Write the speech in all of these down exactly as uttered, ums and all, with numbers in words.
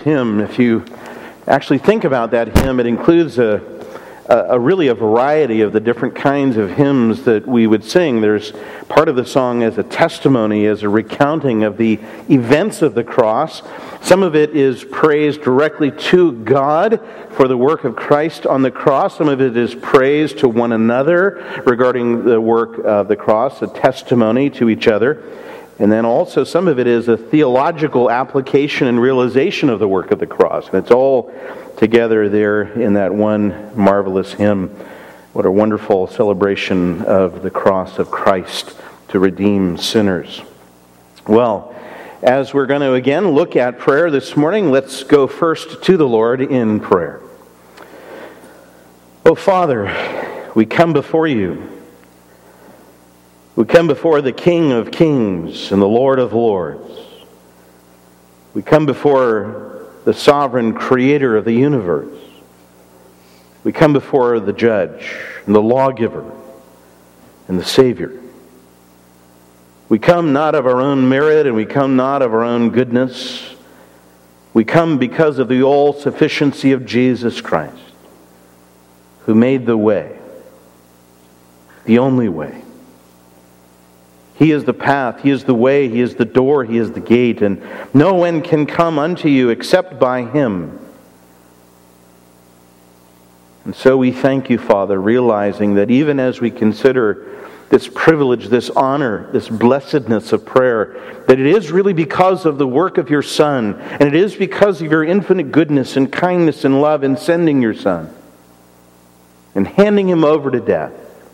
hymn, if you actually think about that hymn, it includes a, a, a really a variety of the different kinds of hymns that we would sing. There's part of the song as a testimony, as a recounting of the events of the cross. Some of it is praise directly to God for the work of Christ on the cross. Some of it is praise to one another regarding the work of the cross, a testimony to each other. And then also some of it is a theological application and realization of the work of the cross. And it's all together there in that one marvelous hymn. What a wonderful celebration of the cross of Christ to redeem sinners. Well, as we're going to again look at prayer this morning, let's go first to the Lord in prayer. Oh, Father, we come before you. We come before the King of Kings and the Lord of Lords. We come before the sovereign creator of the universe. We come before the judge and the lawgiver and the Savior. We come not of our own merit and we come not of our own goodness. We come because of the all-sufficiency of Jesus Christ, who made the way, the only way. He is the path, He is the way, He is the door, He is the gate, and no one can come unto you except by Him. And so we thank you, Father, realizing that even as we consider this privilege, this honor, this blessedness of prayer, that it is really because of the work of your Son, and it is because of your infinite goodness and kindness and love in sending your Son and handing Him over to death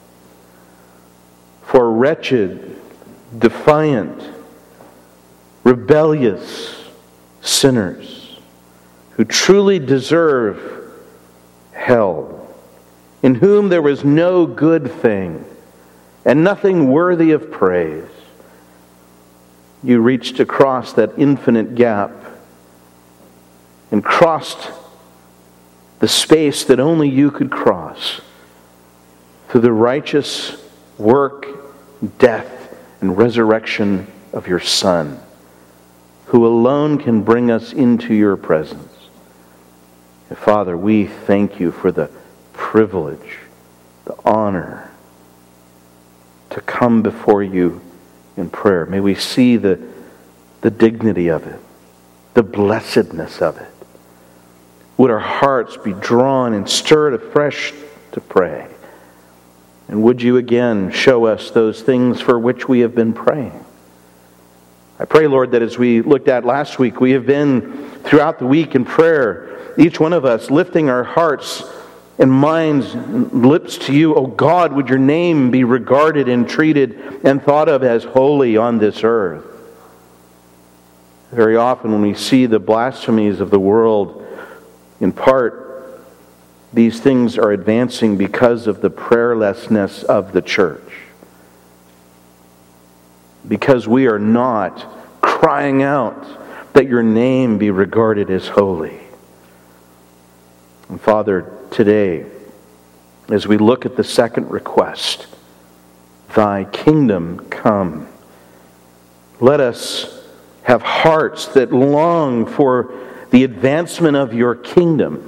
for wretched, defiant, rebellious sinners who truly deserve hell, in whom there was no good thing and nothing worthy of praise. You reached across that infinite gap and crossed the space that only you could cross through the righteous work, death, and resurrection of your Son, who alone can bring us into your presence. And Father, we thank you for the privilege, the honor to come before you in prayer. May we see the, the dignity of it, the blessedness of it. Would our hearts be drawn and stirred afresh to pray? And would you again show us those things for which we have been praying? I pray, Lord, that as we looked at last week, we have been throughout the week in prayer, each one of us lifting our hearts and minds and lips to you. Oh God, would your name be regarded and treated and thought of as holy on this earth. Very often when we see the blasphemies of the world, in part, these things are advancing because of the prayerlessness of the church. Because we are not crying out that your name be regarded as holy. And Father, today, as we look at the second request, thy kingdom come, let us have hearts that long for the advancement of your kingdom,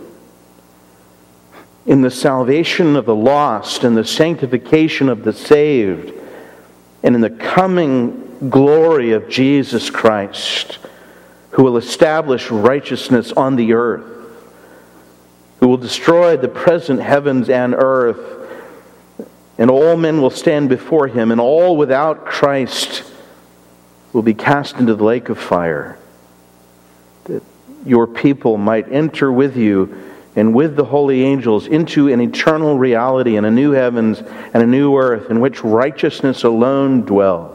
in the salvation of the lost, and the sanctification of the saved, and in the coming glory of Jesus Christ, who will establish righteousness on the earth, who will destroy the present heavens and earth, and all men will stand before Him, and all without Christ will be cast into the lake of fire, that your people might enter with you and with the holy angels into an eternal reality and a new heavens and a new earth in which righteousness alone dwells.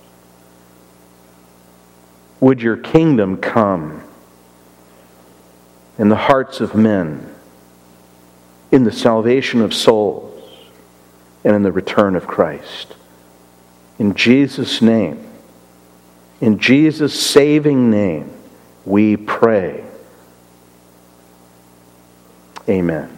Would your kingdom come in the hearts of men, in the salvation of souls, and in the return of Christ. In Jesus' name, in Jesus' saving name, we pray. Amen.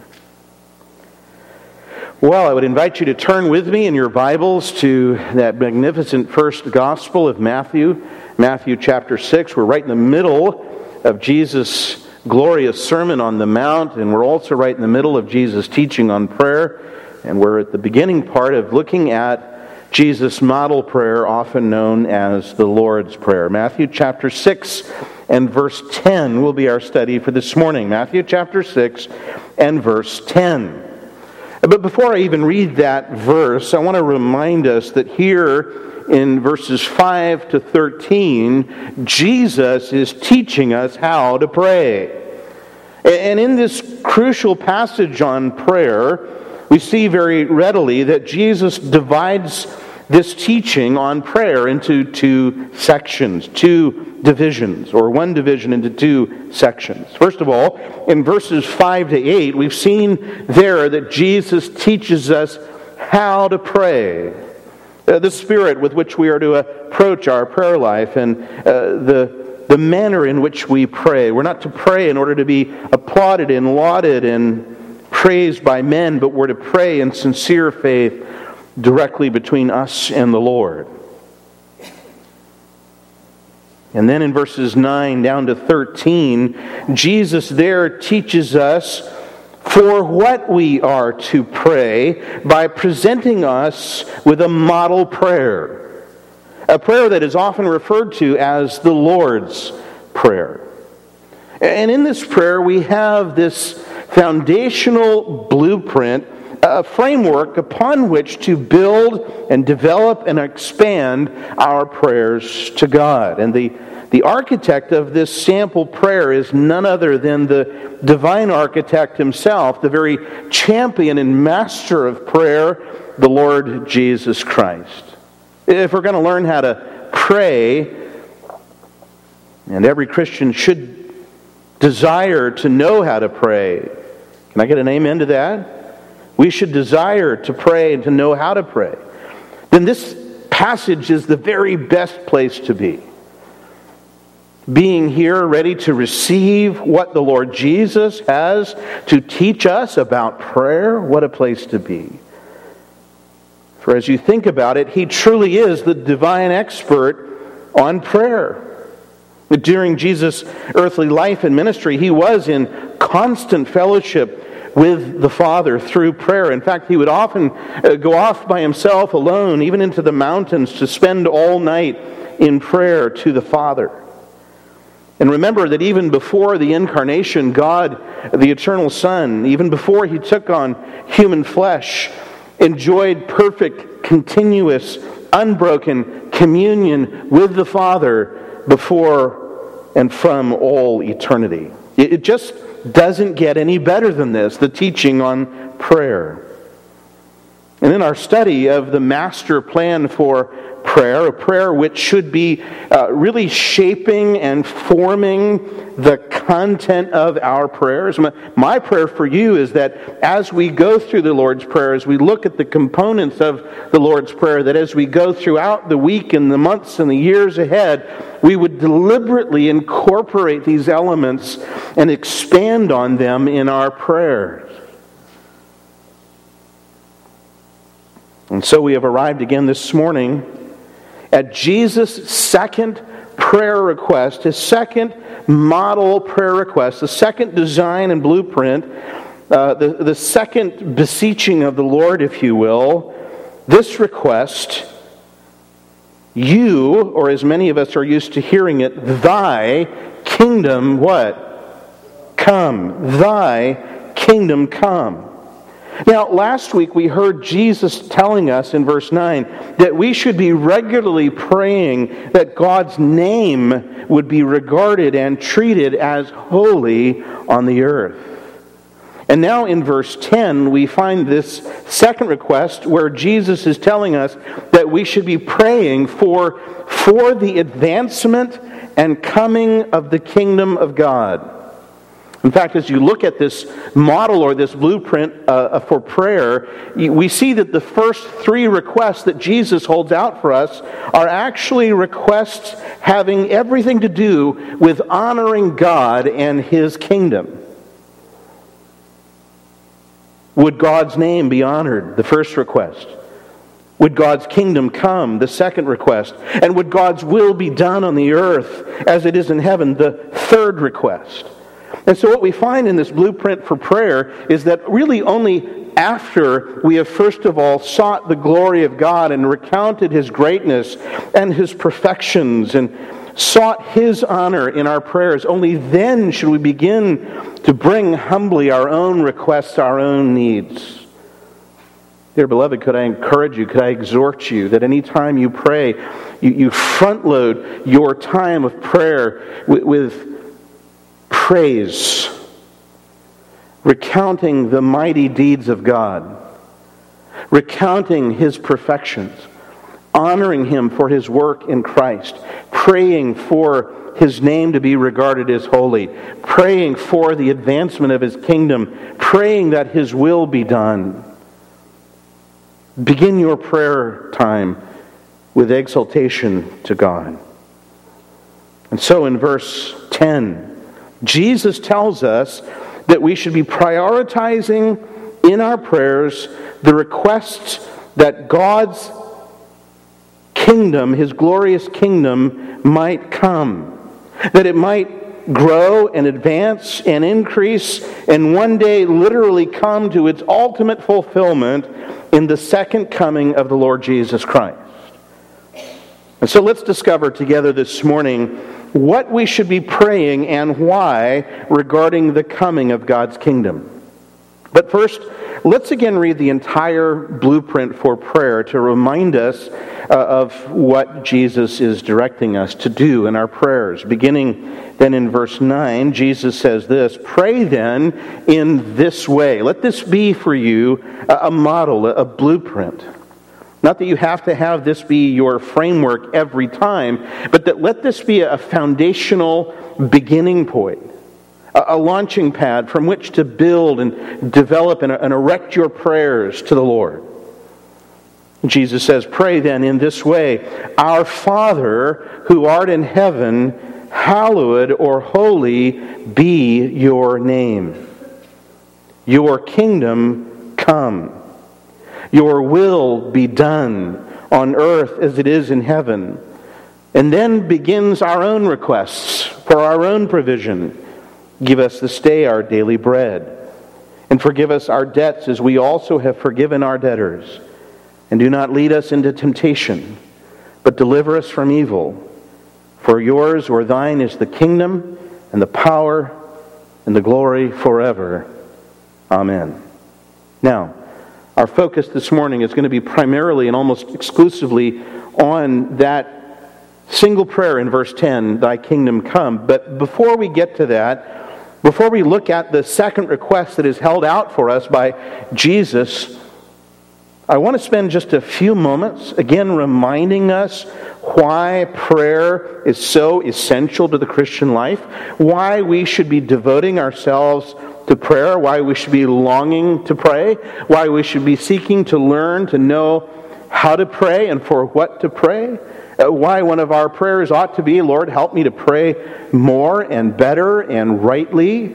Well, I would invite you to turn with me in your Bibles to that magnificent first gospel of Matthew, Matthew chapter six. We're right in the middle of Jesus' glorious Sermon on the Mount, and we're also right in the middle of Jesus' teaching on prayer, and we're at the beginning part of looking at Jesus' model prayer, often known as the Lord's Prayer. Matthew chapter six and verse ten will be our study for this morning. Matthew chapter six and verse ten. But before I even read that verse, I want to remind us that here in verses five to thirteen, Jesus is teaching us how to pray. And in this crucial passage on prayer, we see very readily that Jesus divides this teaching on prayer into two sections, two divisions, or one division into two sections. First of all, in verses five to eight, we've seen there that Jesus teaches us how to pray. Uh, the spirit with which we are to approach our prayer life and uh, the, the manner in which we pray. We're not to pray in order to be applauded and lauded and praised by men, but we're to pray in sincere faith directly between us and the Lord. And then in verses nine down to thirteen, Jesus there teaches us for what we are to pray by presenting us with a model prayer. A prayer that is often referred to as the Lord's Prayer. And in this prayer we have this foundational blueprint, a framework upon which to build and develop and expand our prayers to God. And the, the architect of this sample prayer is none other than the divine architect himself, the very champion and master of prayer, the Lord Jesus Christ. If we're going to learn how to pray, and every Christian should desire to know how to pray. Can I get an amen to that? We should desire to pray and to know how to pray. Then this passage is the very best place to be. Being here ready to receive what the Lord Jesus has to teach us about prayer, what a place to be. For as you think about it, He truly is the divine expert on prayer. During Jesus' earthly life and ministry, He was in constant fellowship with the Father through prayer. In fact, He would often go off by Himself alone, even into the mountains, to spend all night in prayer to the Father. And remember that even before the incarnation, God, the eternal Son, even before He took on human flesh, enjoyed perfect, continuous, unbroken communion with the Father before and from all eternity. It just doesn't get any better than this, the teaching on prayer. And in our study of the master plan for prayer, a prayer which should be uh, really shaping and forming the content of our prayers. My, my prayer for you is that as we go through the Lord's Prayer, as we look at the components of the Lord's Prayer, that as we go throughout the week and the months and the years ahead, we would deliberately incorporate these elements and expand on them in our prayers. And so we have arrived again this morning at Jesus' second prayer request, His second model prayer request, the second design and blueprint, uh, the, the second beseeching of the Lord, if you will. This request, you, or as many of us are used to hearing it, thy kingdom, what? Come. Thy kingdom come. Now, last week we heard Jesus telling us in verse nine that we should be regularly praying that God's name would be regarded and treated as holy on the earth. And now in verse ten we find this second request where Jesus is telling us that we should be praying for, for the advancement and coming of the kingdom of God. In fact, as you look at this model or this blueprint uh, for prayer, we see that the first three requests that Jesus holds out for us are actually requests having everything to do with honoring God and His kingdom. Would God's name be honored? The first request. Would God's kingdom come? The second request. And would God's will be done on the earth as it is in heaven? The third request. And so what we find in this blueprint for prayer is that really only after we have first of all sought the glory of God and recounted His greatness and His perfections and sought His honor in our prayers, only then should we begin to bring humbly our own requests, our own needs. Dear beloved, could I encourage you, could I exhort you that any time you pray, you, you front load your time of prayer with, with praise, recounting the mighty deeds of God, recounting His perfections, honoring Him for His work in Christ, praying for His name to be regarded as holy, praying for the advancement of His kingdom, praying that His will be done. Begin your prayer time with exaltation to God. And so in verse ten, Jesus tells us that we should be prioritizing in our prayers the requests that God's kingdom, His glorious kingdom, might come. That it might grow and advance and increase and one day literally come to its ultimate fulfillment in the second coming of the Lord Jesus Christ. And so let's discover together this morning what we should be praying and why regarding the coming of God's kingdom. But first, let's again read the entire blueprint for prayer to remind us uh, of what Jesus is directing us to do in our prayers. Beginning then in verse nine, Jesus says this, "Pray then in this way." Let this be for you a, a model, a, a blueprint. Not that you have to have this be your framework every time, but that let this be a foundational beginning point. A launching pad from which to build and develop and, and erect your prayers to the Lord. Jesus says, "Pray then in this way, Our Father who art in heaven, hallowed or holy be your name. Your kingdom come. Your will be done on earth as it is in heaven." And then begins our own requests for our own provision. "Give us this day our daily bread, and forgive us our debts as we also have forgiven our debtors. And do not lead us into temptation, but deliver us from evil. For yours or thine is the kingdom, and the power, and the glory forever. Amen." Now, our focus this morning is going to be primarily and almost exclusively on that single prayer in verse ten, "Thy kingdom come." But before we get to that, before we look at the second request that is held out for us by Jesus, I want to spend just a few moments, again, reminding us why prayer is so essential to the Christian life, why we should be devoting ourselves to prayer, why we should be longing to pray, why we should be seeking to learn to know how to pray and for what to pray. Why one of our prayers ought to be, "Lord, help me to pray more and better and rightly."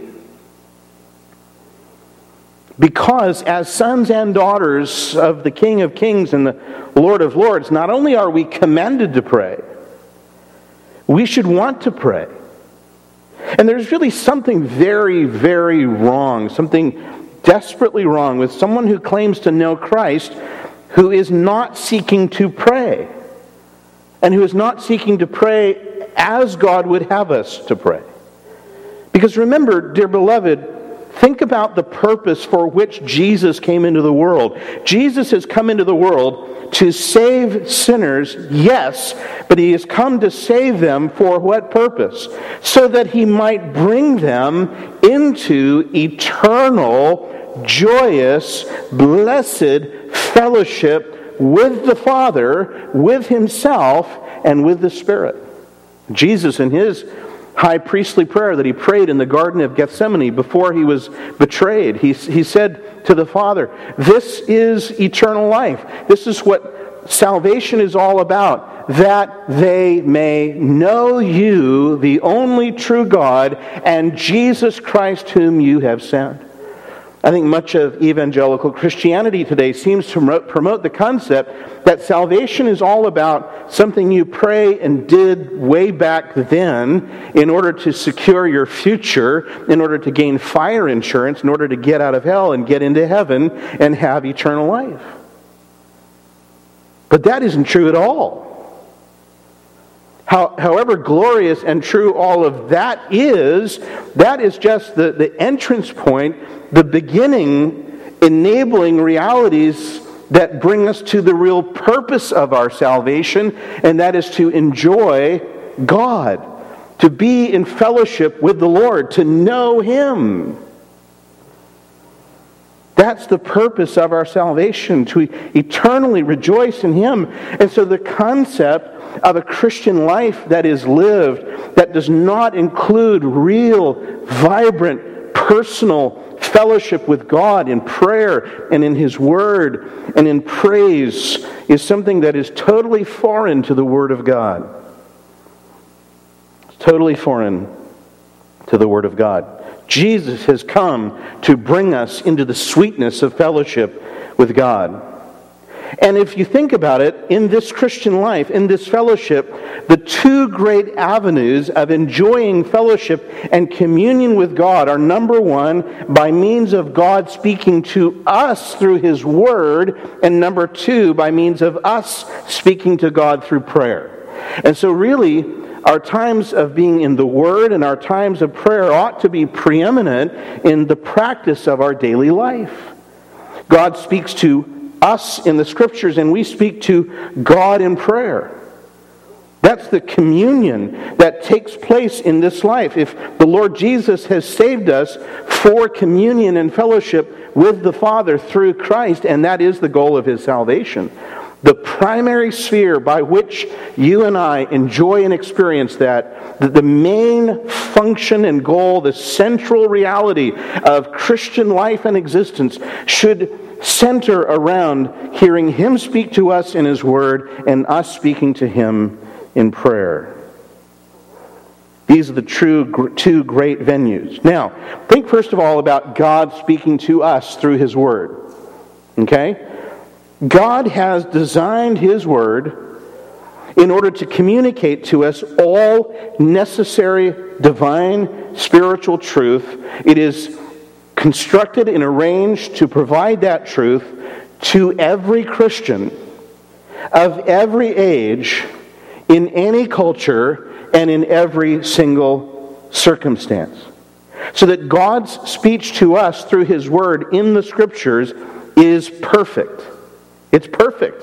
Because as sons and daughters of the King of Kings and the Lord of Lords, not only are we commanded to pray, we should want to pray. And there's really something very, very wrong, something desperately wrong with someone who claims to know Christ who is not seeking to pray. And who is not seeking to pray as God would have us to pray. Because remember, dear beloved, think about the purpose for which Jesus came into the world. Jesus has come into the world to save sinners, yes, but He has come to save them for what purpose? So that He might bring them into eternal, joyous, blessed fellowship with the Father, with Himself, and with the Spirit. Jesus, in His high priestly prayer that He prayed in the Garden of Gethsemane before He was betrayed, He, he said to the Father, "This is eternal life. This is what salvation is all about, that they may know You, the only true God, and Jesus Christ whom You have sent." I think much of evangelical Christianity today seems to promote the concept that salvation is all about something you pray and did way back then in order to secure your future, in order to gain fire insurance, in order to get out of hell and get into heaven and have eternal life. But that isn't true at all. How, however glorious and true all of that is, that is just the, the entrance point, the beginning, enabling realities that bring us to the real purpose of our salvation, and that is to enjoy God, to be in fellowship with the Lord, to know Him. That's the purpose of our salvation, to eternally rejoice in Him. And so the concept of a Christian life that is lived, that does not include real, vibrant, personal fellowship with God in prayer and in His Word and in praise, is something that is totally foreign to the Word of God. It's totally foreign to the Word of God. Jesus has come to bring us into the sweetness of fellowship with God. And if you think about it, in this Christian life, in this fellowship, the two great avenues of enjoying fellowship and communion with God are, number one, by means of God speaking to us through His Word, and number two, by means of us speaking to God through prayer. And so really, our times of being in the Word and our times of prayer ought to be preeminent in the practice of our daily life. God speaks to us in the Scriptures, and we speak to God in prayer. That's the communion that takes place in this life. If the Lord Jesus has saved us for communion and fellowship with the Father through Christ, and that is the goal of His salvation, the primary sphere by which you and I enjoy and experience that, the main function and goal, the central reality of Christian life and existence should center around hearing Him speak to us in His Word and us speaking to Him in prayer. These are the true two great venues. Now, think first of all about God speaking to us through His Word. Okay? God has designed His Word in order to communicate to us all necessary divine spiritual truth. It is constructed and arranged to provide that truth to every Christian of every age, in any culture, and in every single circumstance. So that God's speech to us through His Word in the Scriptures is perfect. It's perfect.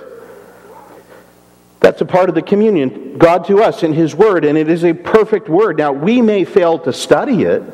That's a part of the communion. God to us in His Word, and it is a perfect Word. Now, we may fail to study it.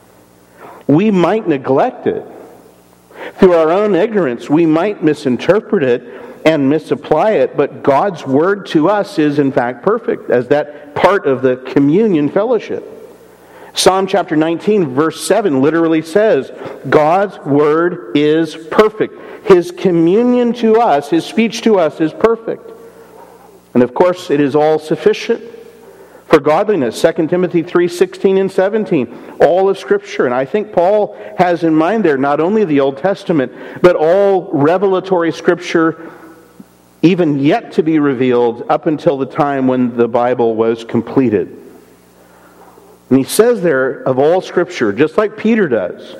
We might neglect it. Through our own ignorance, we might misinterpret it and misapply it, but God's Word to us is in fact perfect, as that part of the communion fellowship. Psalm chapter nineteen, verse seven literally says, God's Word is perfect. His communion to us, His speech to us is perfect. And of course, it is all sufficient for godliness. Second Timothy three sixteen and seventeen. All of Scripture. And I think Paul has in mind there not only the Old Testament, but all revelatory Scripture even yet to be revealed up until the time when the Bible was completed. And he says there of all Scripture, just like Peter does,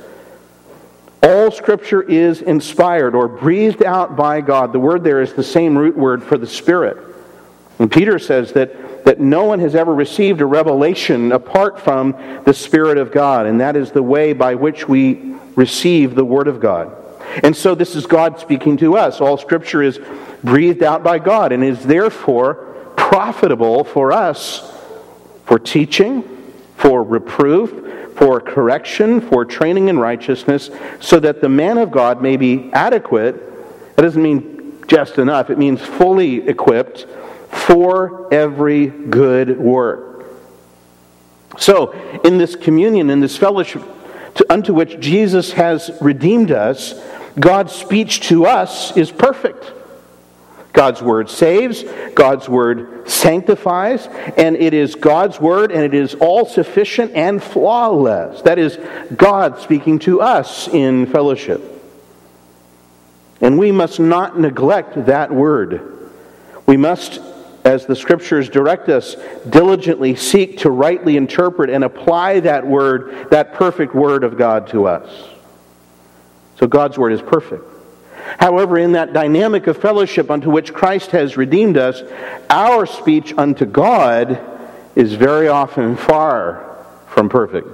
all Scripture is inspired or breathed out by God. The word there is the same root word for the Spirit. And Peter says that, that no one has ever received a revelation apart from the Spirit of God. And that is the way by which we receive the Word of God. And so this is God speaking to us. All Scripture is breathed out by God and is therefore profitable for us for teaching, for reproof, for correction, for training in righteousness, so that the man of God may be adequate. That doesn't mean just enough. It means fully equipped for every good work. So, in this communion, in this fellowship to, unto which Jesus has redeemed us, God's speech to us is perfect. God's Word saves, God's Word sanctifies, and it is God's Word, and it is all sufficient and flawless. That is God speaking to us in fellowship. And we must not neglect that Word. We must, as the Scriptures direct us, diligently seek to rightly interpret and apply that Word, that perfect Word of God to us. So God's Word is perfect. However, in that dynamic of fellowship unto which Christ has redeemed us, our speech unto God is very often far from perfect.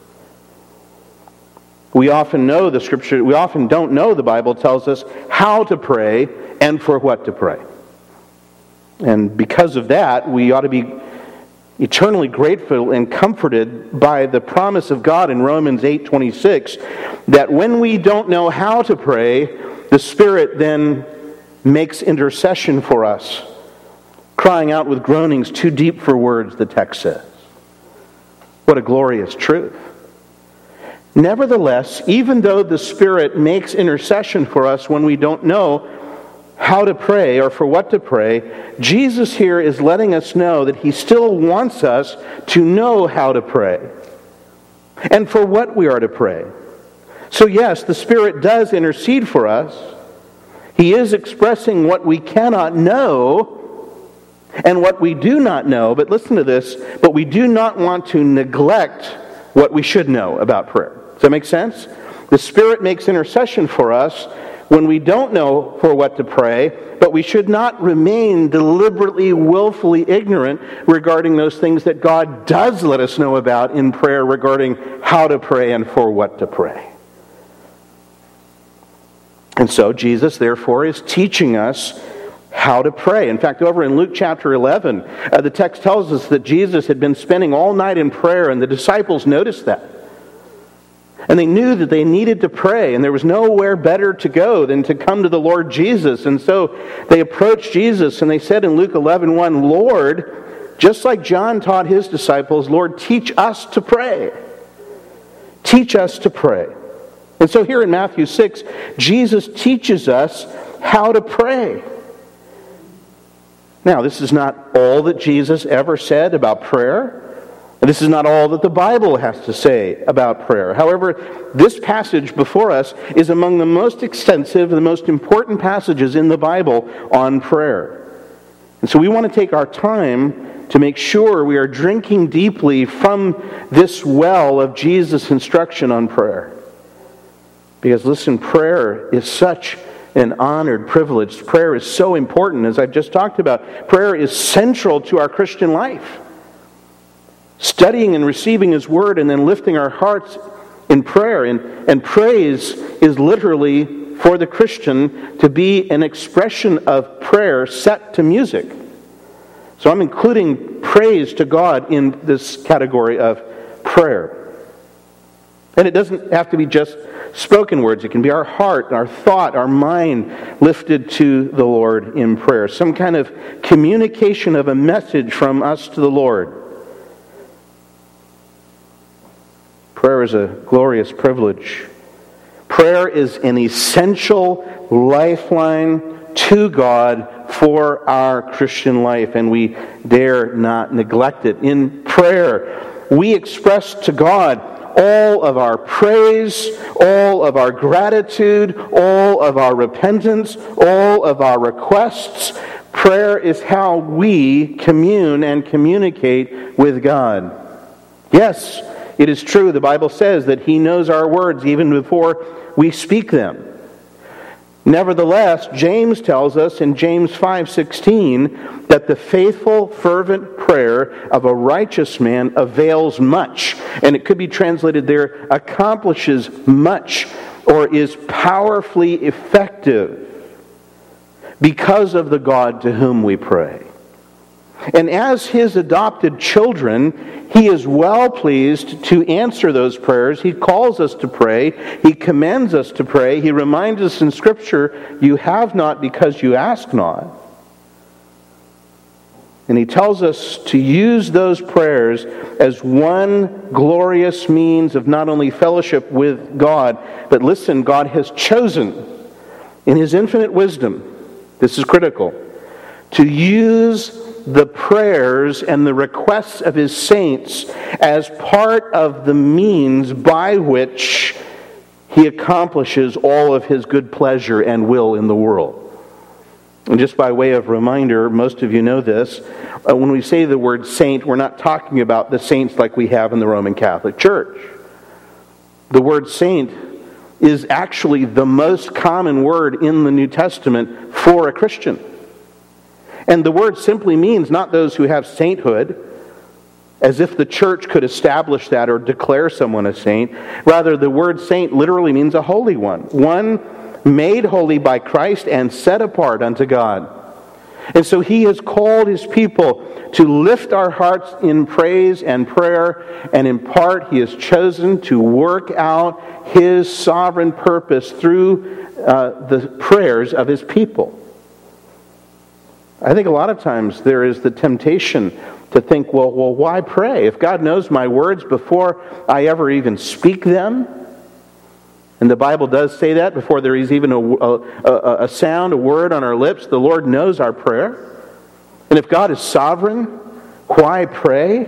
We often know the Scripture, we often don't know the Bible tells us how to pray and for what to pray. And because of that, we ought to be eternally grateful and comforted by the promise of God in Romans eight twenty-six that when we don't know how to pray, the Spirit then makes intercession for us, crying out with groanings too deep for words, the text says. What a glorious truth. Nevertheless, even though the Spirit makes intercession for us when we don't know how to pray or for what to pray, Jesus here is letting us know that He still wants us to know how to pray and for what we are to pray. So yes, the Spirit does intercede for us. He is expressing what we cannot know and what we do not know. But listen to this, but we do not want to neglect what we should know about prayer. Does that make sense? The Spirit makes intercession for us when we don't know for what to pray, but we should not remain deliberately, willfully ignorant regarding those things that God does let us know about in prayer regarding how to pray and for what to pray. And so Jesus, therefore, is teaching us how to pray. In fact, over in Luke chapter eleven, uh, the text tells us that Jesus had been spending all night in prayer, and the disciples noticed that. And they knew that they needed to pray, and there was nowhere better to go than to come to the Lord Jesus. And so they approached Jesus, and they said in Luke eleven one, Lord, just like John taught his disciples, Lord, teach us to pray. Teach us to pray. And so here in Matthew six, Jesus teaches us how to pray. Now, this is not all that Jesus ever said about prayer. This is not all that the Bible has to say about prayer. However, this passage before us is among the most extensive and the most important passages in the Bible on prayer. And so we want to take our time to make sure we are drinking deeply from this well of Jesus' instruction on prayer. Because listen, prayer is such an honored privilege. Prayer is so important, as I just talked about. Prayer is central to our Christian life. Studying and receiving His Word and then lifting our hearts in prayer. And, and praise is literally, for the Christian, to be an expression of prayer set to music. So I'm including praise to God in this category of prayer. And it doesn't have to be just spoken words. It can be our heart, our thought, our mind lifted to the Lord in prayer. Some kind of communication of a message from us to the Lord. Prayer is a glorious privilege. Prayer is an essential lifeline to God for our Christian life, and we dare not neglect it. In prayer, we express to God all of our praise, all of our gratitude, all of our repentance, all of our requests. Prayer is how we commune and communicate with God. Yes, it is true, the Bible says that He knows our words even before we speak them. Nevertheless, James tells us in James five sixteen that the faithful, fervent prayer of a righteous man avails much. And it could be translated there, accomplishes much, or is powerfully effective because of the God to whom we pray. And as His adopted children, He is well pleased to answer those prayers. He calls us to pray. He commands us to pray. He reminds us in Scripture, you have not because you ask not. And He tells us to use those prayers as one glorious means of not only fellowship with God, but listen, God has chosen in His infinite wisdom, this is critical, to use the prayers and the requests of his saints as part of the means by which he accomplishes all of his good pleasure and will in the world. And just by way of reminder, most of you know this, uh, when we say the word saint, we're not talking about the saints like we have in the Roman Catholic Church. The word saint is actually the most common word in the New Testament for a Christian. And the word simply means not those who have sainthood, as if the church could establish that or declare someone a saint. Rather, the word saint literally means a holy one. One made holy by Christ and set apart unto God. And so he has called his people to lift our hearts in praise and prayer, and in part he has chosen to work out his sovereign purpose through uh, the prayers of his people. I think a lot of times there is the temptation to think, well, well, why pray? If God knows my words before I ever even speak them, and the Bible does say that before there is even a, a, a sound, a word on our lips, the Lord knows our prayer. And if God is sovereign, why pray?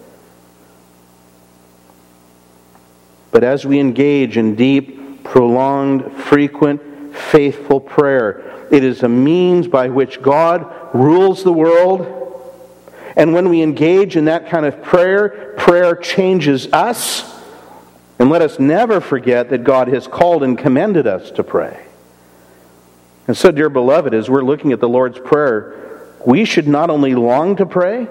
But as we engage in deep, prolonged, frequent, faithful prayer, it is a means by which God rules the world. And when we engage in that kind of prayer, prayer changes us. And let us never forget that God has called and commended us to pray. And so, dear beloved, as we're looking at the Lord's Prayer, we should not only long to pray,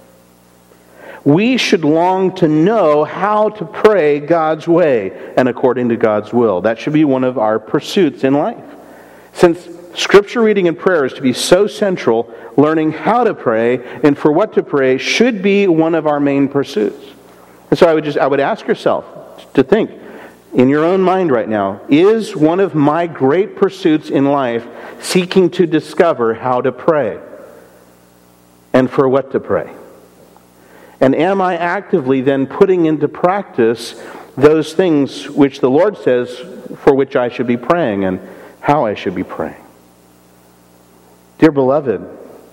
we should long to know how to pray God's way and according to God's will. That should be one of our pursuits in life. Since Scripture reading and prayer is to be so central, learning how to pray and for what to pray should be one of our main pursuits. And so I would just I would ask yourself to think in your own mind right now, is one of my great pursuits in life seeking to discover how to pray and for what to pray? And am I actively then putting into practice those things which the Lord says for which I should be praying and how I should be praying? Dear beloved,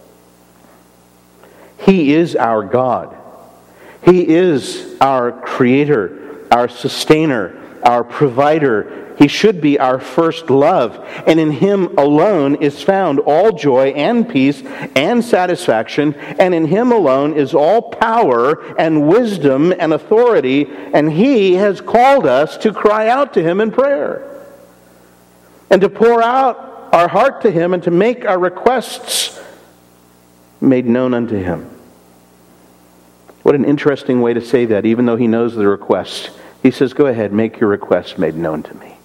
He is our God. He is our Creator, our Sustainer, our Provider. He should be our first love. And in Him alone is found all joy and peace and satisfaction. And in Him alone is all power and wisdom and authority. And He has called us to cry out to Him in prayer. And to pour out our heart to Him and to make our requests made known unto Him. What an interesting way to say that, even though He knows the request. He says, go ahead, make your request made known to me.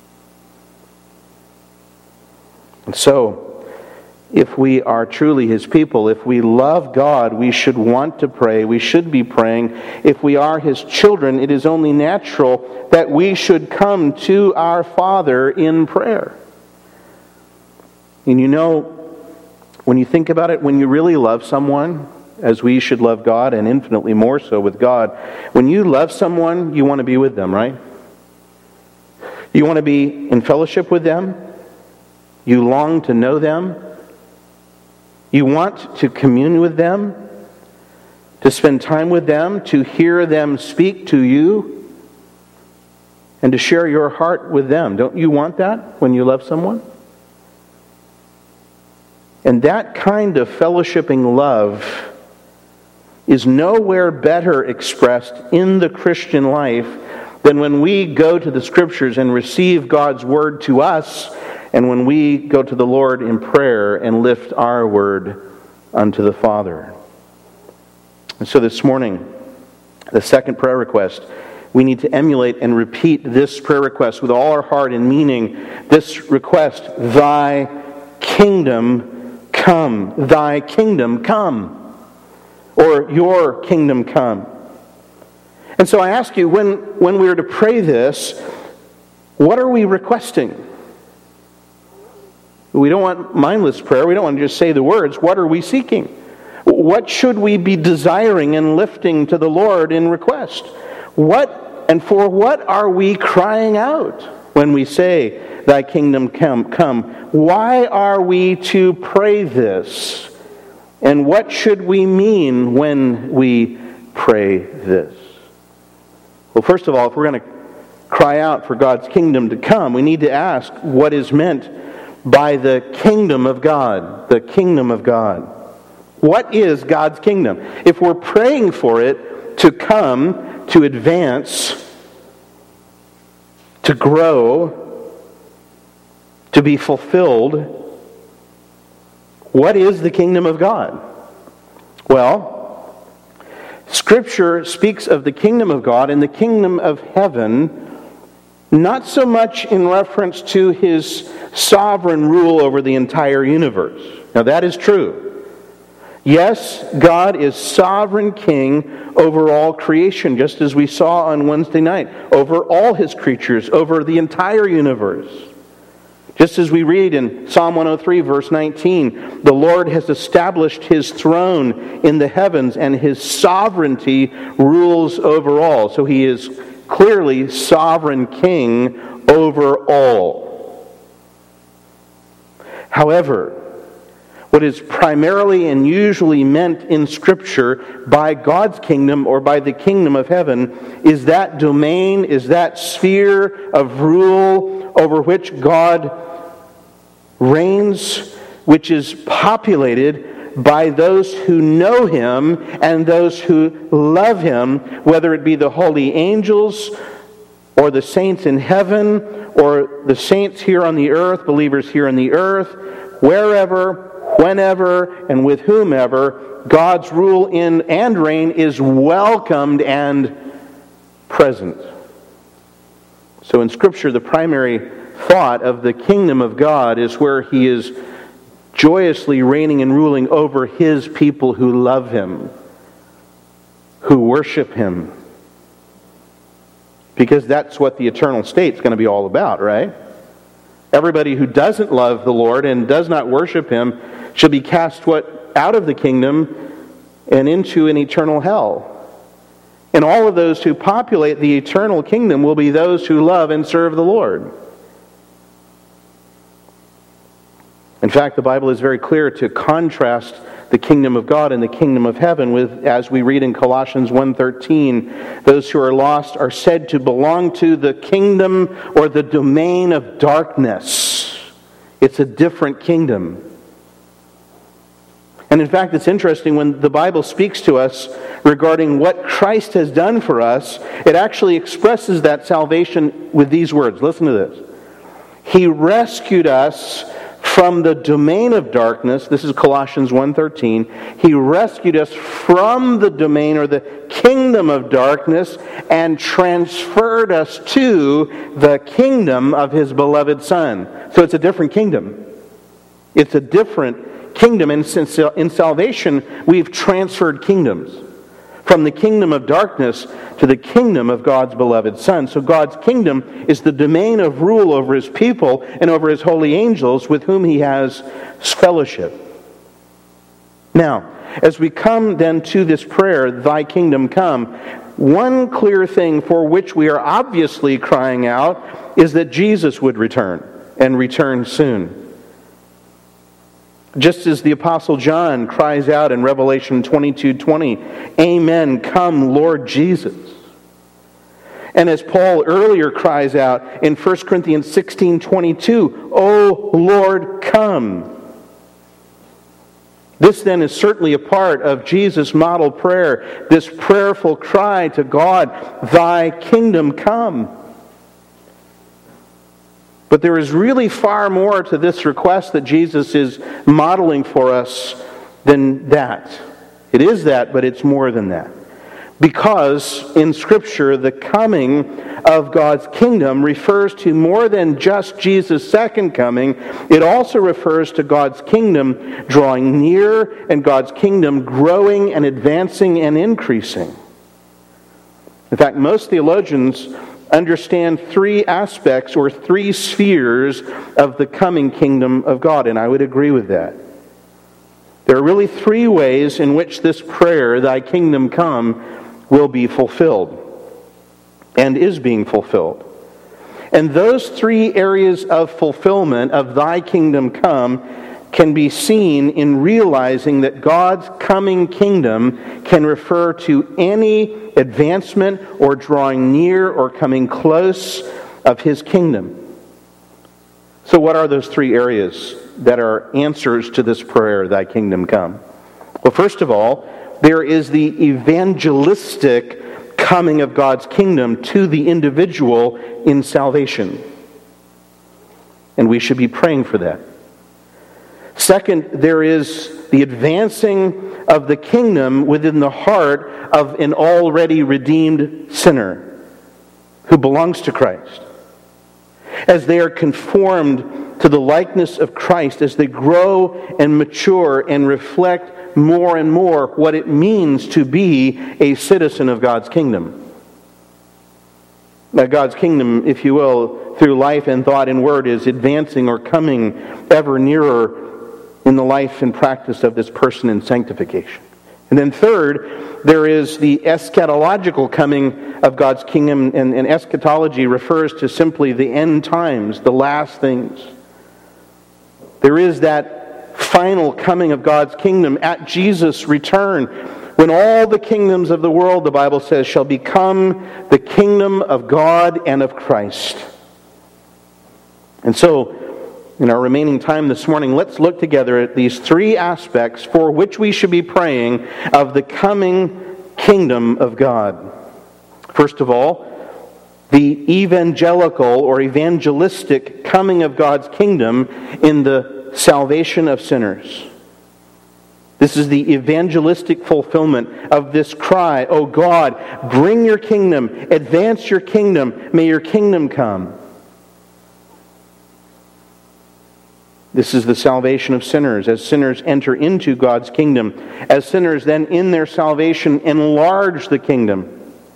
And so, if we are truly His people, if we love God, we should want to pray. We should be praying. If we are His children, it is only natural that we should come to our Father in prayer. And you know, when you think about it, when you really love someone, as we should love God, and infinitely more so with God, when you love someone, you want to be with them, right? You want to be in fellowship with them. You long to know them. You want to commune with them, to spend time with them, to hear them speak to you, and to share your heart with them. Don't you want that when you love someone? And that kind of fellowshipping love is nowhere better expressed in the Christian life than when we go to the Scriptures and receive God's Word to us, and when we go to the Lord in prayer and lift our word unto the Father. And so this morning, the second prayer request, we need to emulate and repeat this prayer request with all our heart and meaning. This request, Thy kingdom come, Thy kingdom come. Or your kingdom come. And so I ask you, when, when we are to pray this, what are we requesting? We don't want mindless prayer. We don't want to just say the words. What are we seeking? What should we be desiring and lifting to the Lord in request? What and for what are we crying out when we say, Thy kingdom come? come? Why are we to pray this? And what should we mean when we pray this? Well, first of all, if we're going to cry out for God's kingdom to come, we need to ask what is meant by the kingdom of God. The kingdom of God. What is God's kingdom? If we're praying for it to come, to advance, to grow, to be fulfilled, what is the kingdom of God? Well, Scripture speaks of the kingdom of God and the kingdom of heaven not so much in reference to His sovereign rule over the entire universe. Now that is true. Yes, God is sovereign king over all creation, just as we saw on Wednesday night, over all His creatures, over the entire universe. Just as we read in Psalm one oh three, verse nineteen, the Lord has established His throne in the heavens, and His sovereignty rules over all. So He is clearly sovereign king over all. However, what is primarily and usually meant in Scripture by God's kingdom or by the kingdom of heaven is that domain, is that sphere of rule over which God reigns, which is populated by those who know Him and those who love Him, whether it be the holy angels or the saints in heaven or the saints here on the earth, believers here on the earth, wherever, whenever, and with whomever, God's rule in and reign is welcomed and present. So in Scripture, the primary thought of the kingdom of God is where He is joyously reigning and ruling over His people who love Him, who worship Him. Because that's what the eternal state is going to be all about, right? Everybody who doesn't love the Lord and does not worship Him shall be cast what out of the kingdom and into an eternal hell. And all of those who populate the eternal kingdom will be those who love and serve the Lord. In fact, the Bible is very clear to contrast the kingdom of God and the kingdom of heaven with, as we read in Colossians one thirteen, those who are lost are said to belong to the kingdom or the domain of darkness. It's a different kingdom. And in fact, it's interesting when the Bible speaks to us regarding what Christ has done for us, it actually expresses that salvation with these words. Listen to this. He rescued us from the domain of darkness. This is Colossians one thirteen. He rescued us from the domain or the kingdom of darkness and transferred us to the kingdom of His beloved Son. So it's a different kingdom. It's a different kingdom. And since in salvation, we've transferred kingdoms from the kingdom of darkness to the kingdom of God's beloved Son. So God's kingdom is the domain of rule over His people and over His holy angels with whom He has fellowship. Now, as we come then to this prayer, Thy kingdom come, one clear thing for which we are obviously crying out is that Jesus would return, and return soon. Just as the Apostle John cries out in Revelation twenty-two twenty, Amen, come Lord Jesus. And as Paul earlier cries out in First Corinthians sixteen twenty-two, O Lord, come. This then is certainly a part of Jesus' model prayer, this prayerful cry to God, Thy kingdom come. But there is really far more to this request that Jesus is modeling for us than that. It is that, but it's more than that. Because in Scripture, the coming of God's kingdom refers to more than just Jesus' second coming. It also refers to God's kingdom drawing near and God's kingdom growing and advancing and increasing. In fact, most theologians understand three aspects or three spheres of the coming kingdom of God, and I would agree with that. There are really three ways in which this prayer, Thy kingdom come, will be fulfilled and is being fulfilled. And those three areas of fulfillment of Thy kingdom come can be seen in realizing that God's coming kingdom can refer to any advancement or drawing near or coming close of His kingdom. So what are those three areas that are answers to this prayer, Thy kingdom come? Well, first of all, there is the evangelistic coming of God's kingdom to the individual in salvation. And we should be praying for that. Second, there is the advancing of the kingdom within the heart of an already redeemed sinner who belongs to Christ. As they are conformed to the likeness of Christ, as they grow and mature and reflect more and more what it means to be a citizen of God's kingdom. Now, God's kingdom, if you will, through life and thought and word, is advancing or coming ever nearer in the life and practice of this person in sanctification. And then third, there is the eschatological coming of God's kingdom, and, and eschatology refers to simply the end times, the last things. There is that final coming of God's kingdom at Jesus' return, when all the kingdoms of the world, the Bible says, shall become the kingdom of God and of Christ. And so, in our remaining time this morning, let's look together at these three aspects for which we should be praying of the coming kingdom of God. First of all, the evangelical or evangelistic coming of God's kingdom in the salvation of sinners. This is the evangelistic fulfillment of this cry, "O God, bring your kingdom, advance your kingdom, may your kingdom come." This is the salvation of sinners, as sinners enter into God's kingdom. As sinners then in their salvation enlarge the kingdom.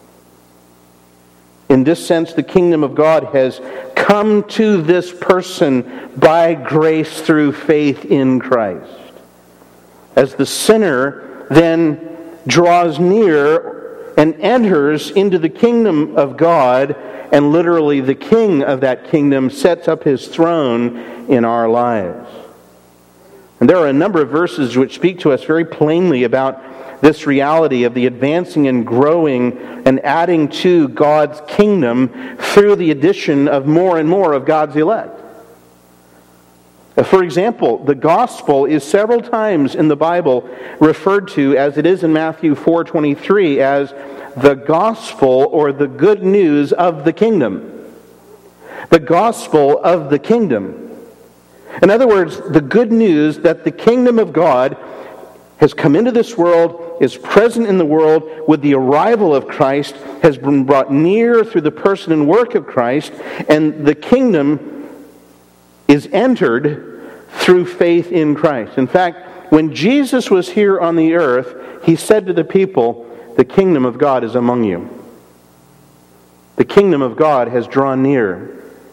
In this sense, the kingdom of God has come to this person by grace through faith in Christ. As the sinner then draws near and enters into the kingdom of God, and literally the king of that kingdom sets up his throne in our lives. And there are a number of verses which speak to us very plainly about this reality of the advancing and growing and adding to God's kingdom through the addition of more and more of God's elect. For example, the gospel is several times in the Bible referred to, as it is in Matthew four twenty-three, as the gospel or the good news of the kingdom. The gospel of the kingdom. In other words, the good news that the kingdom of God has come into this world, is present in the world with the arrival of Christ, has been brought near through the person and work of Christ, and the kingdom is entered through faith in Christ. In fact, when Jesus was here on the earth, He said to the people, "The kingdom of God is among you." The kingdom of God has drawn near.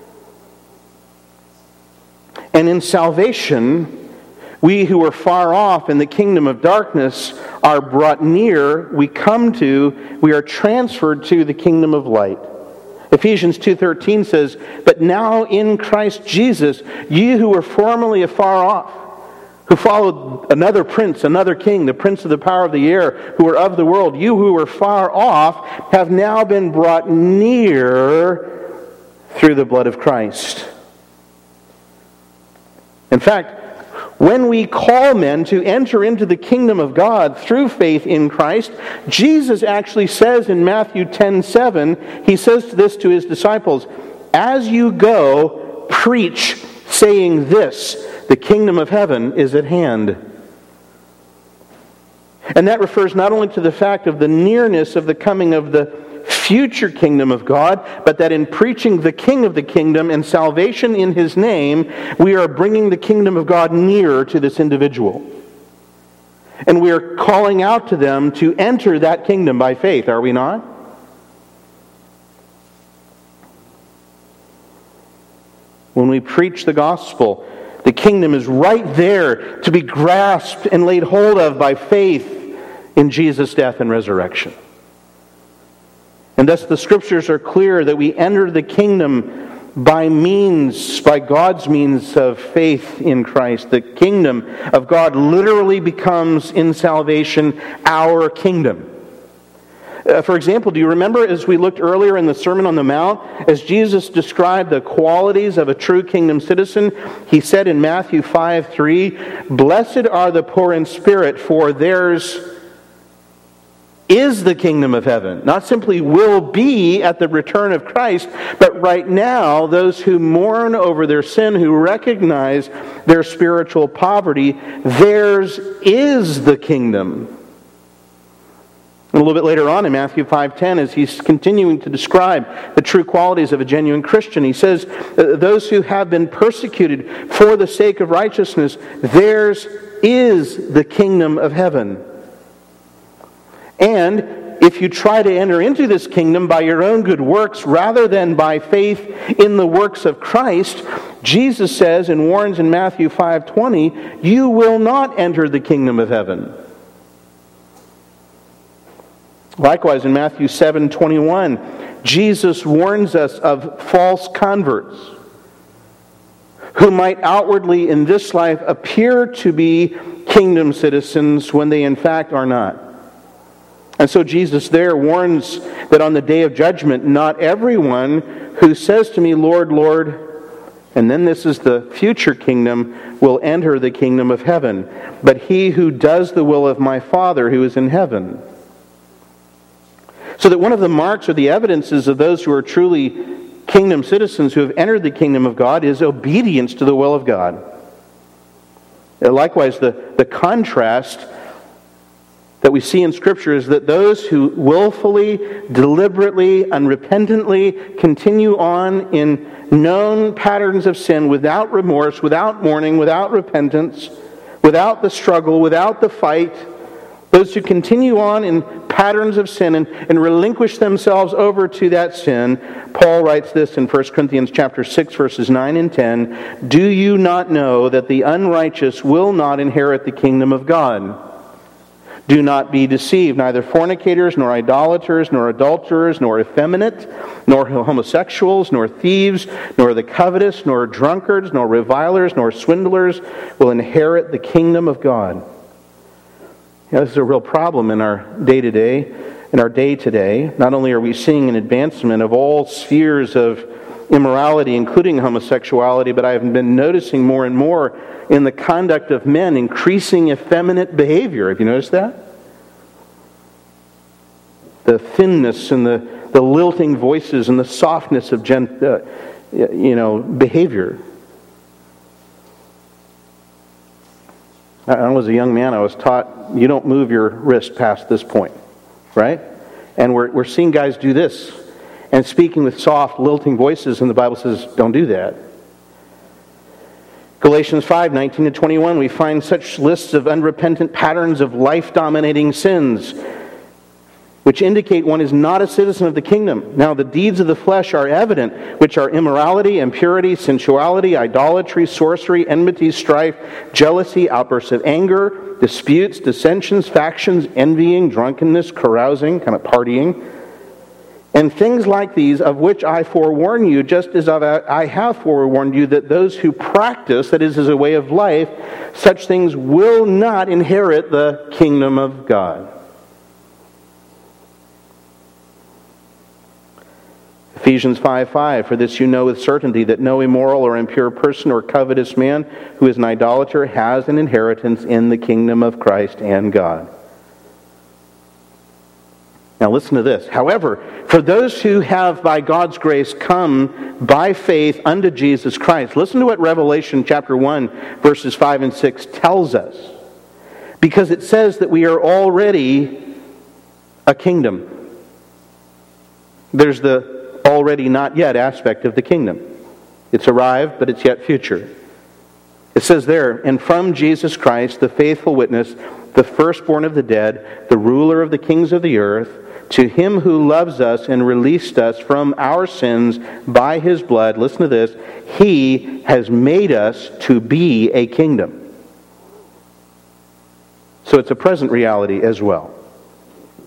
And in salvation, we who are far off in the kingdom of darkness are brought near, we come to, we are transferred to the kingdom of light. Ephesians two thirteen says, "But now in Christ Jesus, you who were formerly afar off, who followed another prince, another king, the prince of the power of the air, who are of the world, you who were far off have now been brought near through the blood of Christ." In fact, when we call men to enter into the kingdom of God through faith in Christ, Jesus actually says in Matthew ten seven, He says this to His disciples, "As you go, preach, saying this, the kingdom of heaven is at hand." And that refers not only to the fact of the nearness of the coming of the future kingdom of God, but that in preaching the King of the kingdom and salvation in His name, we are bringing the kingdom of God nearer to this individual. And we are calling out to them to enter that kingdom by faith, are we not? When we preach the gospel, the kingdom is right there to be grasped and laid hold of by faith in Jesus' death and resurrection. And thus the Scriptures are clear that we enter the kingdom by means, by God's means of faith in Christ. The kingdom of God literally becomes in salvation our kingdom. Uh, for example, do you remember as we looked earlier in the Sermon on the Mount, as Jesus described the qualities of a true kingdom citizen, he said in Matthew five three, "Blessed are the poor in spirit, for theirs is the kingdom of heaven." Not simply will be at the return of Christ, but right now, those who mourn over their sin, who recognize their spiritual poverty, theirs is the kingdom. And a little bit later on in Matthew five ten, as he's continuing to describe the true qualities of a genuine Christian, he says, those who have been persecuted for the sake of righteousness, theirs is the kingdom of heaven. And if you try to enter into this kingdom by your own good works rather than by faith in the works of Christ, Jesus says and warns in Matthew five twenty, you will not enter the kingdom of heaven. Likewise, in Matthew seven twenty-one, Jesus warns us of false converts who might outwardly in this life appear to be kingdom citizens when they in fact are not. And so Jesus there warns that on the day of judgment, not everyone who says to me, Lord, Lord, and then this is the future kingdom, will enter the kingdom of heaven, but he who does the will of my Father who is in heaven. So that one of the marks or the evidences of those who are truly kingdom citizens who have entered the kingdom of God is obedience to the will of God. Likewise, the, the contrast that we see in Scripture is that those who willfully, deliberately, unrepentantly continue on in known patterns of sin without remorse, without mourning, without repentance, without the struggle, without the fight, those who continue on in patterns of sin and, and relinquish themselves over to that sin, Paul writes this in First Corinthians chapter six, verses nine and ten, "Do you not know that the unrighteous will not inherit the kingdom of God? Do not be deceived, neither fornicators, nor idolaters, nor adulterers, nor effeminate, nor homosexuals, nor thieves, nor the covetous, nor drunkards, nor revilers, nor swindlers will inherit the kingdom of God." You know, this is a real problem in our day-to-day, in our day today. Not only are we seeing an advancement of all spheres of immorality, including homosexuality, but I have been noticing more and more in the conduct of men increasing effeminate behavior. Have you noticed that? The thinness and the, the lilting voices and the softness of gen, uh, you know, behavior. When I was a young man, I was taught you don't move your wrist past this point, right? And we're we're seeing guys do this and speaking with soft, lilting voices, and the Bible says don't do that. Galatians five, nineteen to twenty-one, we find such lists of unrepentant patterns of life-dominating sins, which indicate one is not a citizen of the kingdom. Now, the deeds of the flesh are evident, which are immorality, impurity, sensuality, idolatry, sorcery, enmity, strife, jealousy, outbursts of anger, disputes, dissensions, factions, envying, drunkenness, carousing, kind of partying, and things like these, of which I forewarn you, just as I have forewarned you, that those who practice, that is, as a way of life, such things will not inherit the kingdom of God. Ephesians five five, "For this you know with certainty, that no immoral or impure person or covetous man who is an idolater has an inheritance in the kingdom of Christ and God." Now listen to this. "However, for those who have by God's grace come by faith unto Jesus Christ," listen to what Revelation chapter one, verses five and six tells us. Because it says that we are already a kingdom. There's the already not yet aspect of the kingdom. It's arrived, but it's yet future. It says there, "And from Jesus Christ, the faithful witness, the firstborn of the dead, the ruler of the kings of the earth, to him who loves us and released us from our sins by his blood," listen to this, "he has made us to be a kingdom." So it's a present reality as well.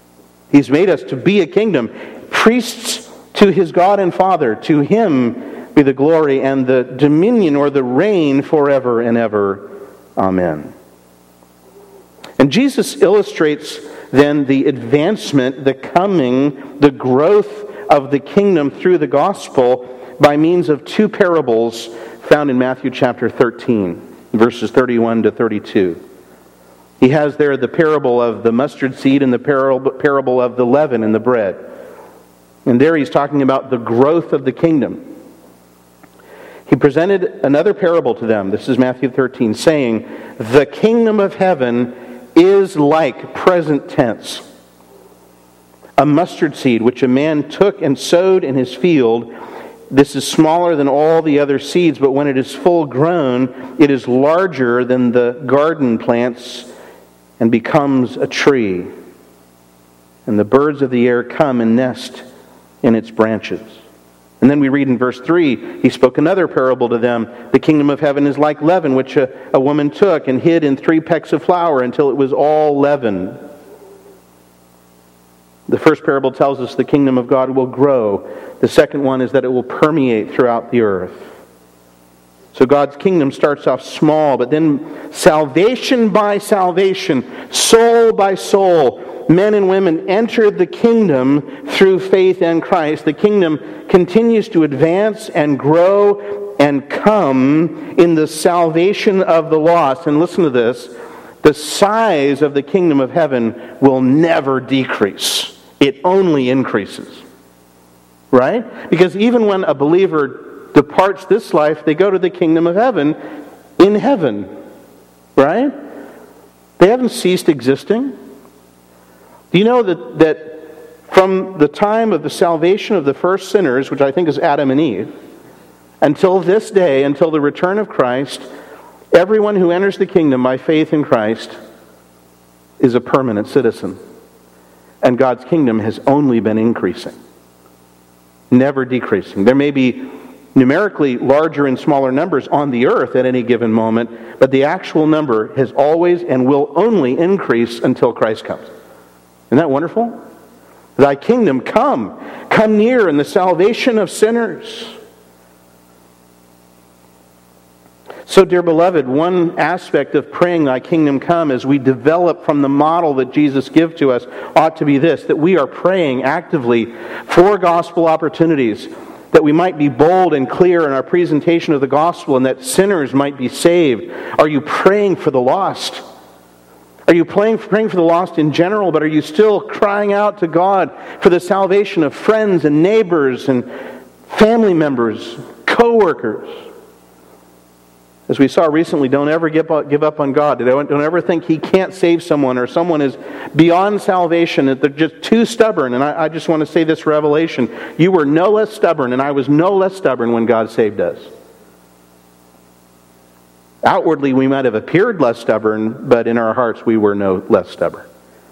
He's made us to be a kingdom, priests to his God and Father. To him be the glory and the dominion or the reign forever and ever. Amen. And Jesus illustrates then the advancement, the coming, the growth of the kingdom through the gospel by means of two parables found in Matthew chapter thirteen, verses thirty-one to thirty-two. He has there the parable of the mustard seed and the parable of the leaven and the bread. And there he's talking about the growth of the kingdom. He presented another parable to them, this is Matthew thirteen, saying, "The kingdom of heaven is like," present tense, "a mustard seed which a man took and sowed in his field. This is smaller than all the other seeds, but when it is full grown, it is larger than the garden plants and becomes a tree. And the birds of the air come and nest in its branches." And then we read in verse three, he spoke another parable to them. "The kingdom of heaven is like leaven, which a, a woman took and hid in three pecks of flour until it was all leavened." The first parable tells us the kingdom of God will grow. The second one is that it will permeate throughout the earth. So God's kingdom starts off small, but then salvation by salvation, soul by soul, men and women enter the kingdom through faith in Christ. The kingdom continues to advance and grow and come in the salvation of the lost. And listen to this, the size of the kingdom of heaven will never decrease. It only increases. Right? Because even when a believer departs this life, they go to the kingdom of heaven in heaven. Right? They haven't ceased existing. Do you know that, that from the time of the salvation of the first sinners, which I think is Adam and Eve, until this day, until the return of Christ, everyone who enters the kingdom by faith in Christ is a permanent citizen. And God's kingdom has only been increasing, never decreasing. There may be numerically larger and smaller numbers on the earth at any given moment, but the actual number has always and will only increase until Christ comes. Isn't that wonderful? Thy kingdom come, come near in the salvation of sinners. So, dear beloved, one aspect of praying thy kingdom come as we develop from the model that Jesus gives to us ought to be this, that we are praying actively for gospel opportunities, that we might be bold and clear in our presentation of the gospel and that sinners might be saved. Are you praying for the lost? Are you praying, praying for the lost in general, but are you still crying out to God for the salvation of friends and neighbors and family members, co-workers? As we saw recently, don't ever give up, give up on God. Don't ever think He can't save someone or someone is beyond salvation, that they're just too stubborn. And I, I just want to say this revelation. You were no less stubborn, and I was no less stubborn when God saved us. Outwardly, we might have appeared less stubborn, but in our hearts, we were no less stubborn.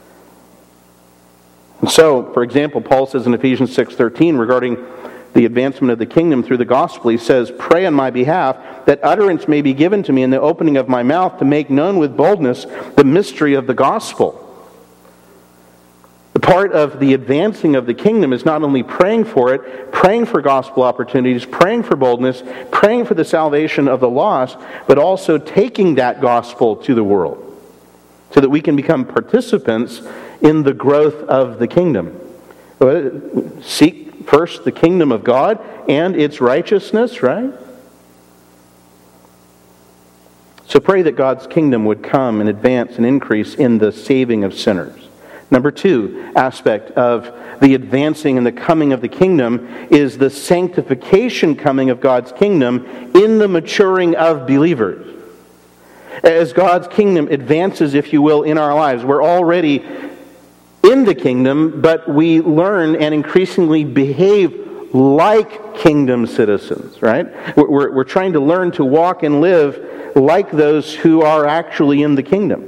And so, for example, Paul says in Ephesians six thirteen regarding the advancement of the kingdom through the gospel, he says, "Pray on my behalf that utterance may be given to me in the opening of my mouth to make known with boldness the mystery of the gospel." The part of the advancing of the kingdom is not only praying for it, praying for gospel opportunities, praying for boldness, praying for the salvation of the lost, but also taking that gospel to the world so that we can become participants in the growth of the kingdom. Seek first the kingdom of God and its righteousness, right? So pray that God's kingdom would come and advance and increase in the saving of sinners. Number two aspect of the advancing and the coming of the kingdom is the sanctification coming of God's kingdom in the maturing of believers. As God's kingdom advances, if you will, in our lives, we're already in the kingdom, but we learn and increasingly behave like kingdom citizens, right? We're, we're trying to learn to walk and live like those who are actually in the kingdom.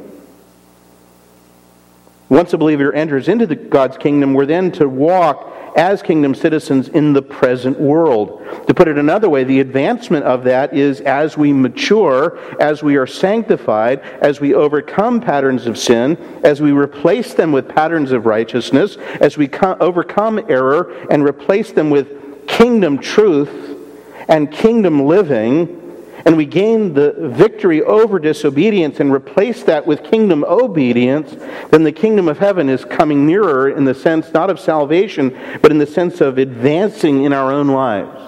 Once a believer enters into the, God's kingdom, we're then to walk as kingdom citizens in the present world. To put it another way, the advancement of that is as we mature, as we are sanctified, as we overcome patterns of sin, as we replace them with patterns of righteousness, as we co- overcome error and replace them with kingdom truth, and kingdom living, and we gain the victory over disobedience and replace that with kingdom obedience, then the kingdom of heaven is coming nearer in the sense not of salvation, but in the sense of advancing in our own lives.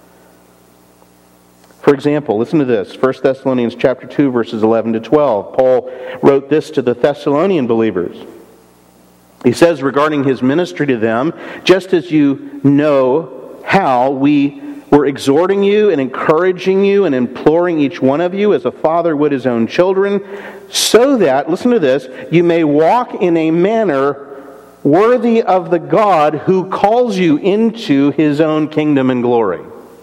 For example, listen to this, First Thessalonians chapter two, verses eleven to twelve. Paul wrote this to the Thessalonian believers. He says regarding his ministry to them, just as you know how we were exhorting you and encouraging you and imploring each one of you as a father would his own children, so that, listen to this, you may walk in a manner worthy of the God who calls you into his own kingdom and glory.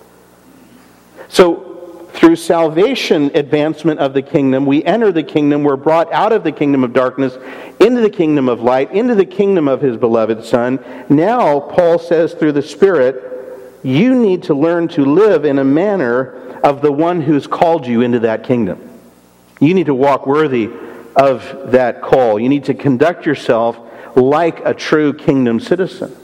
So, through salvation advancement of the kingdom, we enter the kingdom, we're brought out of the kingdom of darkness into the kingdom of light, into the kingdom of his beloved Son. Now, Paul says through the Spirit, you need to learn to live in a manner of the one who's called you into that kingdom. You need to walk worthy of that call. You need to conduct yourself like a true kingdom citizen.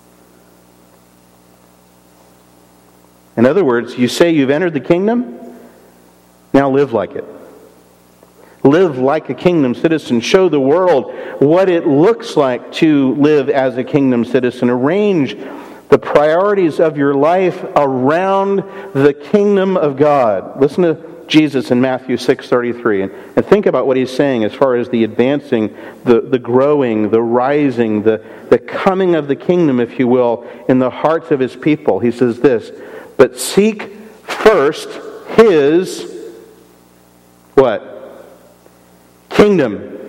In other words, you say you've entered the kingdom, now live like it. Live like a kingdom citizen. Show the world what it looks like to live as a kingdom citizen. Arrange the priorities of your life around the kingdom of God. Listen to Jesus in Matthew six thirty-three and, and think about what he's saying as far as the advancing, the, the growing, the rising, the, the coming of the kingdom, if you will, in the hearts of his people. He says this, but seek first his, what? Kingdom.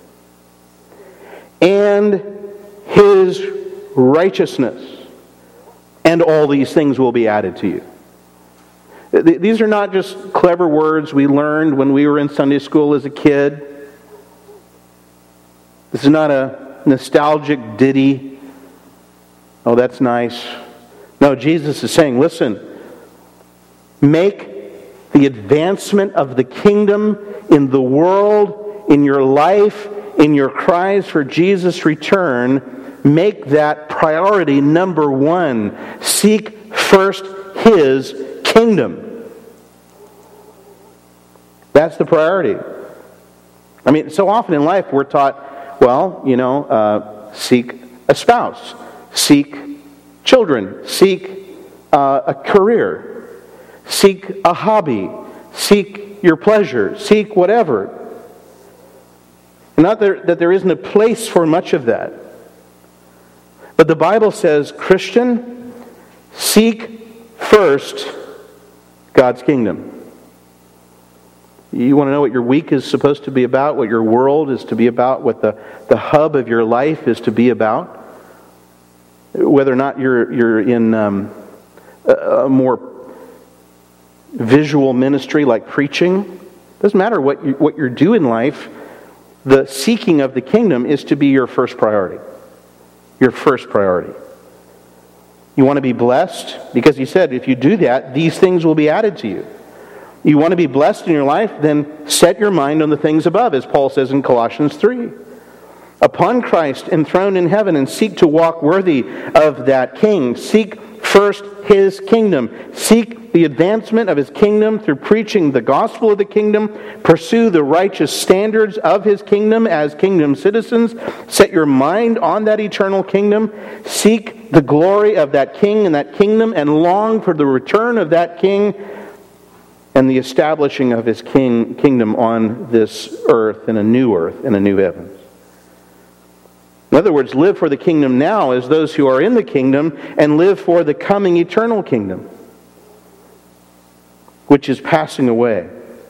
And his righteousness. And all these things will be added to you. These are not just clever words we learned when we were in Sunday school as a kid. This is not a nostalgic ditty. Oh, that's nice. No, Jesus is saying, listen, make the advancement of the kingdom in the world, in your life, in your cries for Jesus' return, make that priority number one. Seek first his kingdom. That's the priority. I mean, so often in life we're taught, well, you know, uh, seek a spouse, seek children, seek uh, a career, seek a hobby, seek your pleasure, seek whatever. Not that, that there isn't a place for much of that. But the Bible says, Christian, seek first God's kingdom. You want to know what your week is supposed to be about, what your world is to be about, what the, the hub of your life is to be about? Whether or not you're, you're in um, a, a more visual ministry like preaching, doesn't matter what you, what you do in life, the seeking of the kingdom is to be your first priority. Your first priority. You want to be blessed? Because he said, if you do that, these things will be added to you. You want to be blessed in your life? Then set your mind on the things above, as Paul says in Colossians three. Upon Christ enthroned in heaven, and seek to walk worthy of that King. Seek first his kingdom. Seek the advancement of his kingdom through preaching the gospel of the kingdom. Pursue the righteous standards of his kingdom as kingdom citizens. Set your mind on that eternal kingdom. Seek the glory of that king and that kingdom, and long for the return of that king and the establishing of his king kingdom on this earth, in a new earth, in a new heaven. In other words, live for the kingdom now as those who are in the kingdom, and live for the coming eternal kingdom, which is passing away.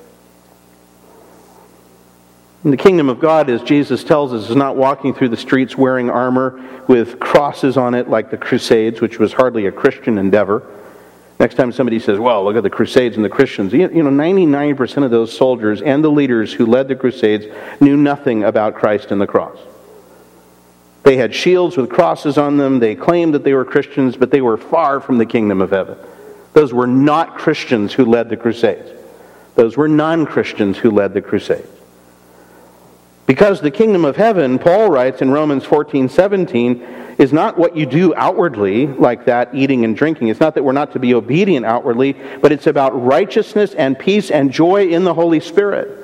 And the kingdom of God, as Jesus tells us, is not walking through the streets wearing armor with crosses on it like the Crusades, which was hardly a Christian endeavor. Next time somebody says, well, look at the Crusades and the Christians. You know, ninety-nine percent of those soldiers and the leaders who led the Crusades knew nothing about Christ and the cross. They had shields with crosses on them. They claimed that they were Christians, but they were far from the kingdom of heaven. Those were not Christians who led the Crusades. Those were non-Christians who led the Crusades. Because the kingdom of heaven, Paul writes in Romans fourteen seventeen, is not what you do outwardly, like that, eating and drinking. It's not that we're not to be obedient outwardly, but it's about righteousness and peace and joy in the Holy Spirit.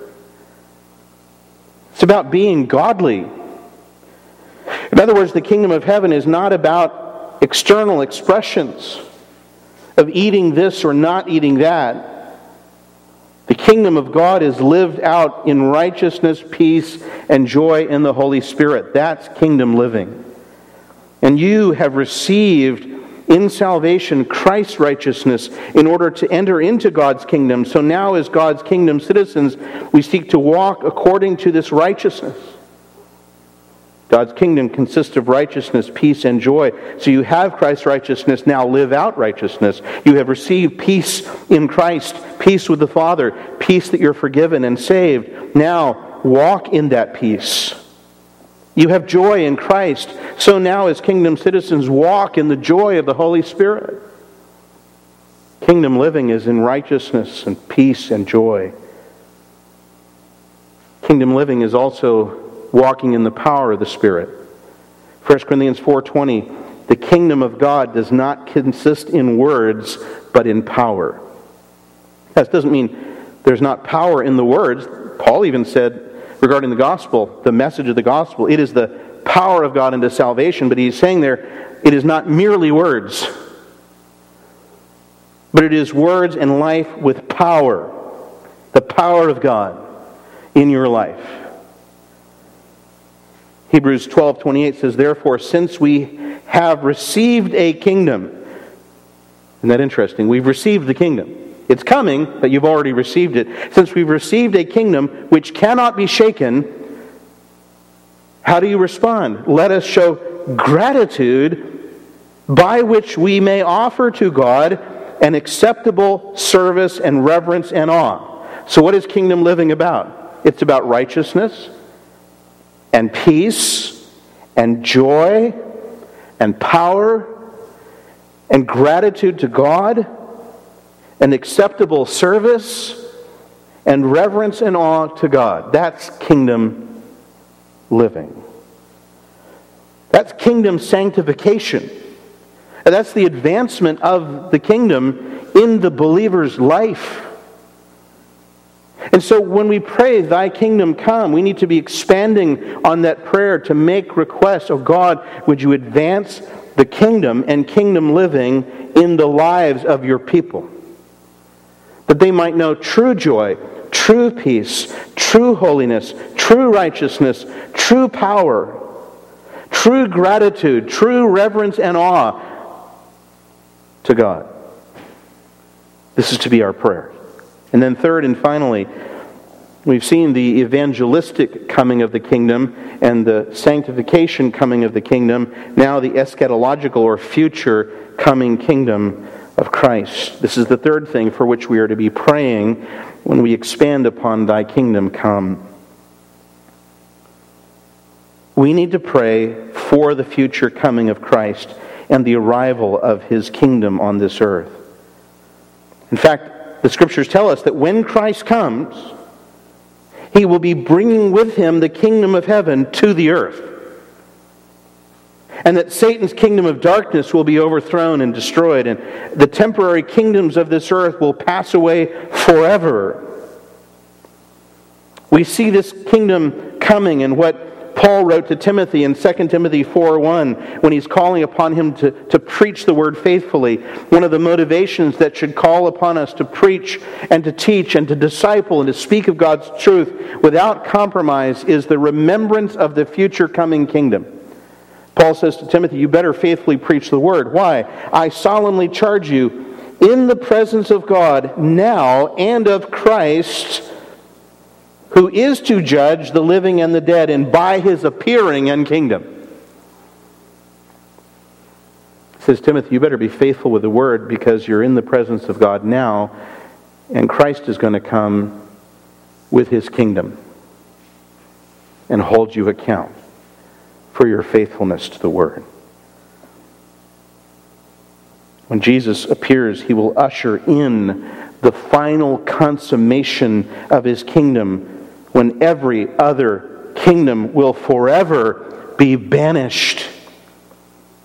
It's about being godly. In other words, the kingdom of heaven is not about external expressions of eating this or not eating that. The kingdom of God is lived out in righteousness, peace, and joy in the Holy Spirit. That's kingdom living. And you have received in salvation Christ's righteousness in order to enter into God's kingdom. So now as God's kingdom citizens, we seek to walk according to this righteousness. God's kingdom consists of righteousness, peace, and joy. So you have Christ's righteousness, now live out righteousness. You have received peace in Christ, peace with the Father, peace that you're forgiven and saved. Now walk in that peace. You have joy in Christ. So now as kingdom citizens, walk in the joy of the Holy Spirit. Kingdom living is in righteousness and peace and joy. Kingdom living is also walking in the power of the Spirit. First Corinthians four twenty, the kingdom of God does not consist in words, but in power. That doesn't mean there's not power in the words. Paul even said regarding the gospel, the message of the gospel, it is the power of God unto salvation, but he's saying there, it is not merely words, but it is words and life with power. The power of God in your life. Hebrews twelve twenty-eight says, therefore, since we have received a kingdom. Isn't that interesting? We've received the kingdom. It's coming, but you've already received it. Since we've received a kingdom which cannot be shaken, how do you respond? Let us show gratitude by which we may offer to God an acceptable service and reverence and awe. So what is kingdom living about? It's about righteousness and peace and joy and power and gratitude to God, an acceptable service and reverence and awe to God. That's kingdom living. That's kingdom sanctification. And that's the advancement of the kingdom in the believer's life. And so when we pray, thy kingdom come, we need to be expanding on that prayer to make requests. Oh God, would you advance the kingdom and kingdom living in the lives of your people? That they might know true joy, true peace, true holiness, true righteousness, true power, true gratitude, true reverence and awe to God. This is to be our prayer. And then third and finally, we've seen the evangelistic coming of the kingdom and the sanctification coming of the kingdom. Now the eschatological or future coming kingdom of Christ. This is the third thing for which we are to be praying when we expand upon thy kingdom come. We need to pray for the future coming of Christ and the arrival of his kingdom on this earth. In fact, the Scriptures tell us that when Christ comes, he will be bringing with him the kingdom of heaven to the earth. And that Satan's kingdom of darkness will be overthrown and destroyed, and the temporary kingdoms of this earth will pass away forever. We see this kingdom coming in what Paul wrote to Timothy in Second Timothy four one when he's calling upon him to, to preach the word faithfully. One of the motivations that should call upon us to preach and to teach and to disciple and to speak of God's truth without compromise is the remembrance of the future coming kingdom. Paul says to Timothy, you better faithfully preach the word. Why? I solemnly charge you in the presence of God now and of Christ, who is to judge the living and the dead, and by his appearing and kingdom. He says, Timothy, you better be faithful with the word because you're in the presence of God now, and Christ is going to come with his kingdom and hold you account for your faithfulness to the word. When Jesus appears, he will usher in the final consummation of his kingdom, when every other kingdom will forever be banished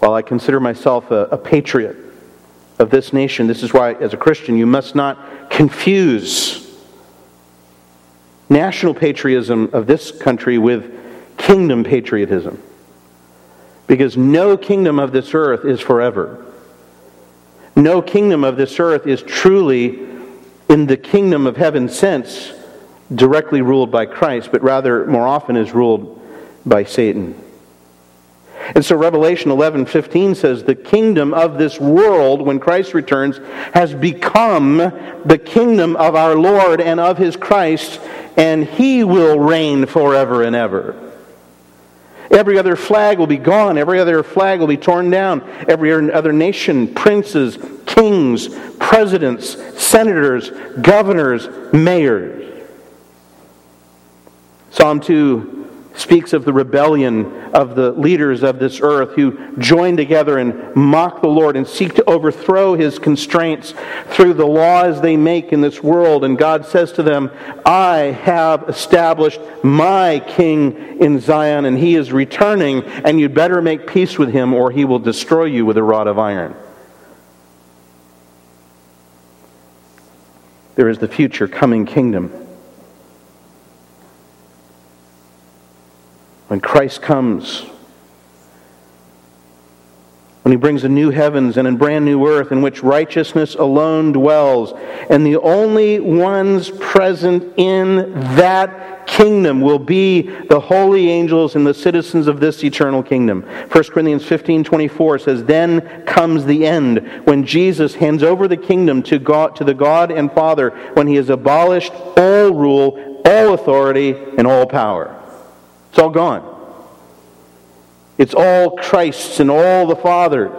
While I consider myself a, a patriot of this nation, this is why, as a Christian, you must not confuse national patriotism of this country with kingdom patriotism. Because no kingdom of this earth is forever. No kingdom of this earth is truly, in the kingdom of heaven sense, directly ruled by Christ, but rather, more often, is ruled by Satan. And so Revelation eleven fifteen says, the kingdom of this world, when Christ returns, has become the kingdom of our Lord and of His Christ, and He will reign forever and ever. Every other flag will be gone. Every other flag will be torn down. Every other nation, princes, kings, presidents, senators, governors, mayors. Psalm two speaks of the rebellion of the leaders of this earth who join together and mock the Lord and seek to overthrow His constraints through the laws they make in this world. And God says to them, I have established my king in Zion, and he is returning, and you'd better make peace with him, or he will destroy you with a rod of iron. There is the future coming kingdom. When Christ comes, when He brings a new heavens and a brand new earth in which righteousness alone dwells, and the only ones present in that kingdom will be the holy angels and the citizens of this eternal kingdom. First Corinthians fifteen twenty-four says, then comes the end, when Jesus hands over the kingdom to God, to the God and Father, when He has abolished all rule, all authority, and all power. It's all gone. It's all Christ's and all the Father's.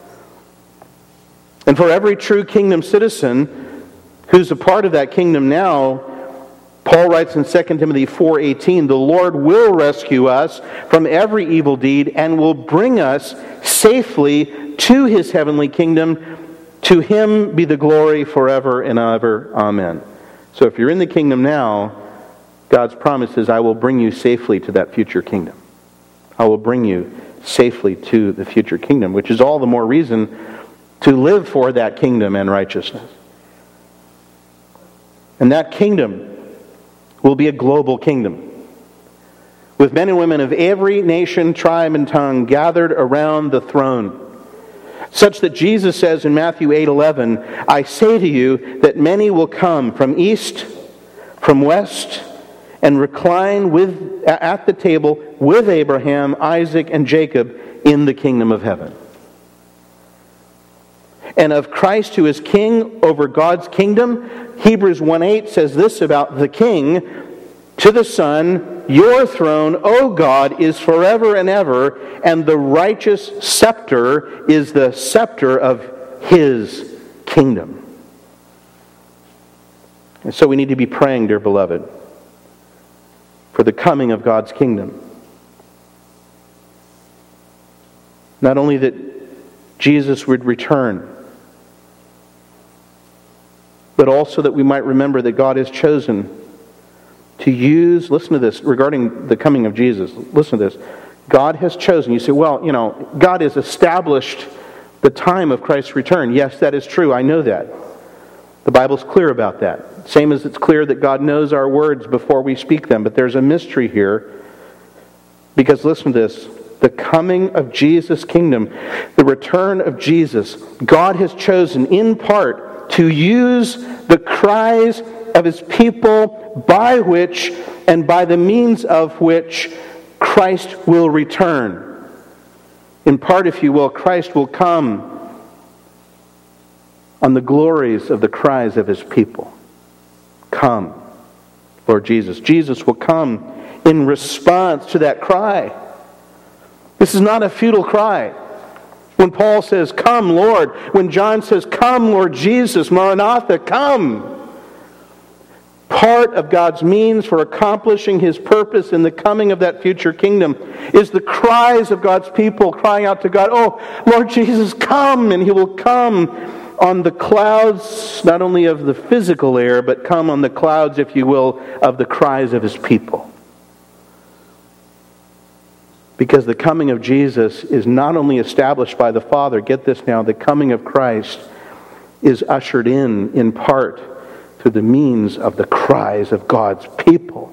And for every true kingdom citizen who's a part of that kingdom now, Paul writes in Second Timothy four eighteen, the Lord will rescue us from every evil deed and will bring us safely to His heavenly kingdom. To Him be the glory forever and ever. Amen. So if you're in the kingdom now, God's promise is, I will bring you safely to that future kingdom. I will bring you safely to the future kingdom, which is all the more reason to live for that kingdom and righteousness. And that kingdom will be a global kingdom, with men and women of every nation, tribe, and tongue gathered around the throne, such that Jesus says in Matthew eight eleven, I say to you that many will come from east, from west, and recline with at the table with Abraham, Isaac, and Jacob in the kingdom of heaven. And of Christ, who is king over God's kingdom, Hebrews one eight says this about the king, to the Son, your throne, O God, is forever and ever, and the righteous scepter is the scepter of His kingdom. And so we need to be praying, dear beloved, for the coming of God's kingdom. Not only that Jesus would return, but also that we might remember that God has chosen to use, listen to this, regarding the coming of Jesus, listen to this. God has chosen, you say, well, you know, God has established the time of Christ's return. Yes, that is true, I know that. The Bible's clear about that. Same as it's clear that God knows our words before we speak them. But there's a mystery here. Because listen to this. The coming of Jesus' kingdom, the return of Jesus, God has chosen in part to use the cries of His people by which and by the means of which Christ will return. In part, if you will, Christ will come on the glories of the cries of His people. Come, Lord Jesus. Jesus will come in response to that cry. This is not a futile cry. When Paul says, come, Lord, when John says, come, Lord Jesus, Maranatha, come. Part of God's means for accomplishing His purpose in the coming of that future kingdom is the cries of God's people crying out to God, oh, Lord Jesus, come, and He will come on the clouds, not only of the physical air, but come on the clouds, if you will, of the cries of His people. Because the coming of Jesus is not only established by the Father, get this now, the coming of Christ is ushered in, in part, through the means of the cries of God's people.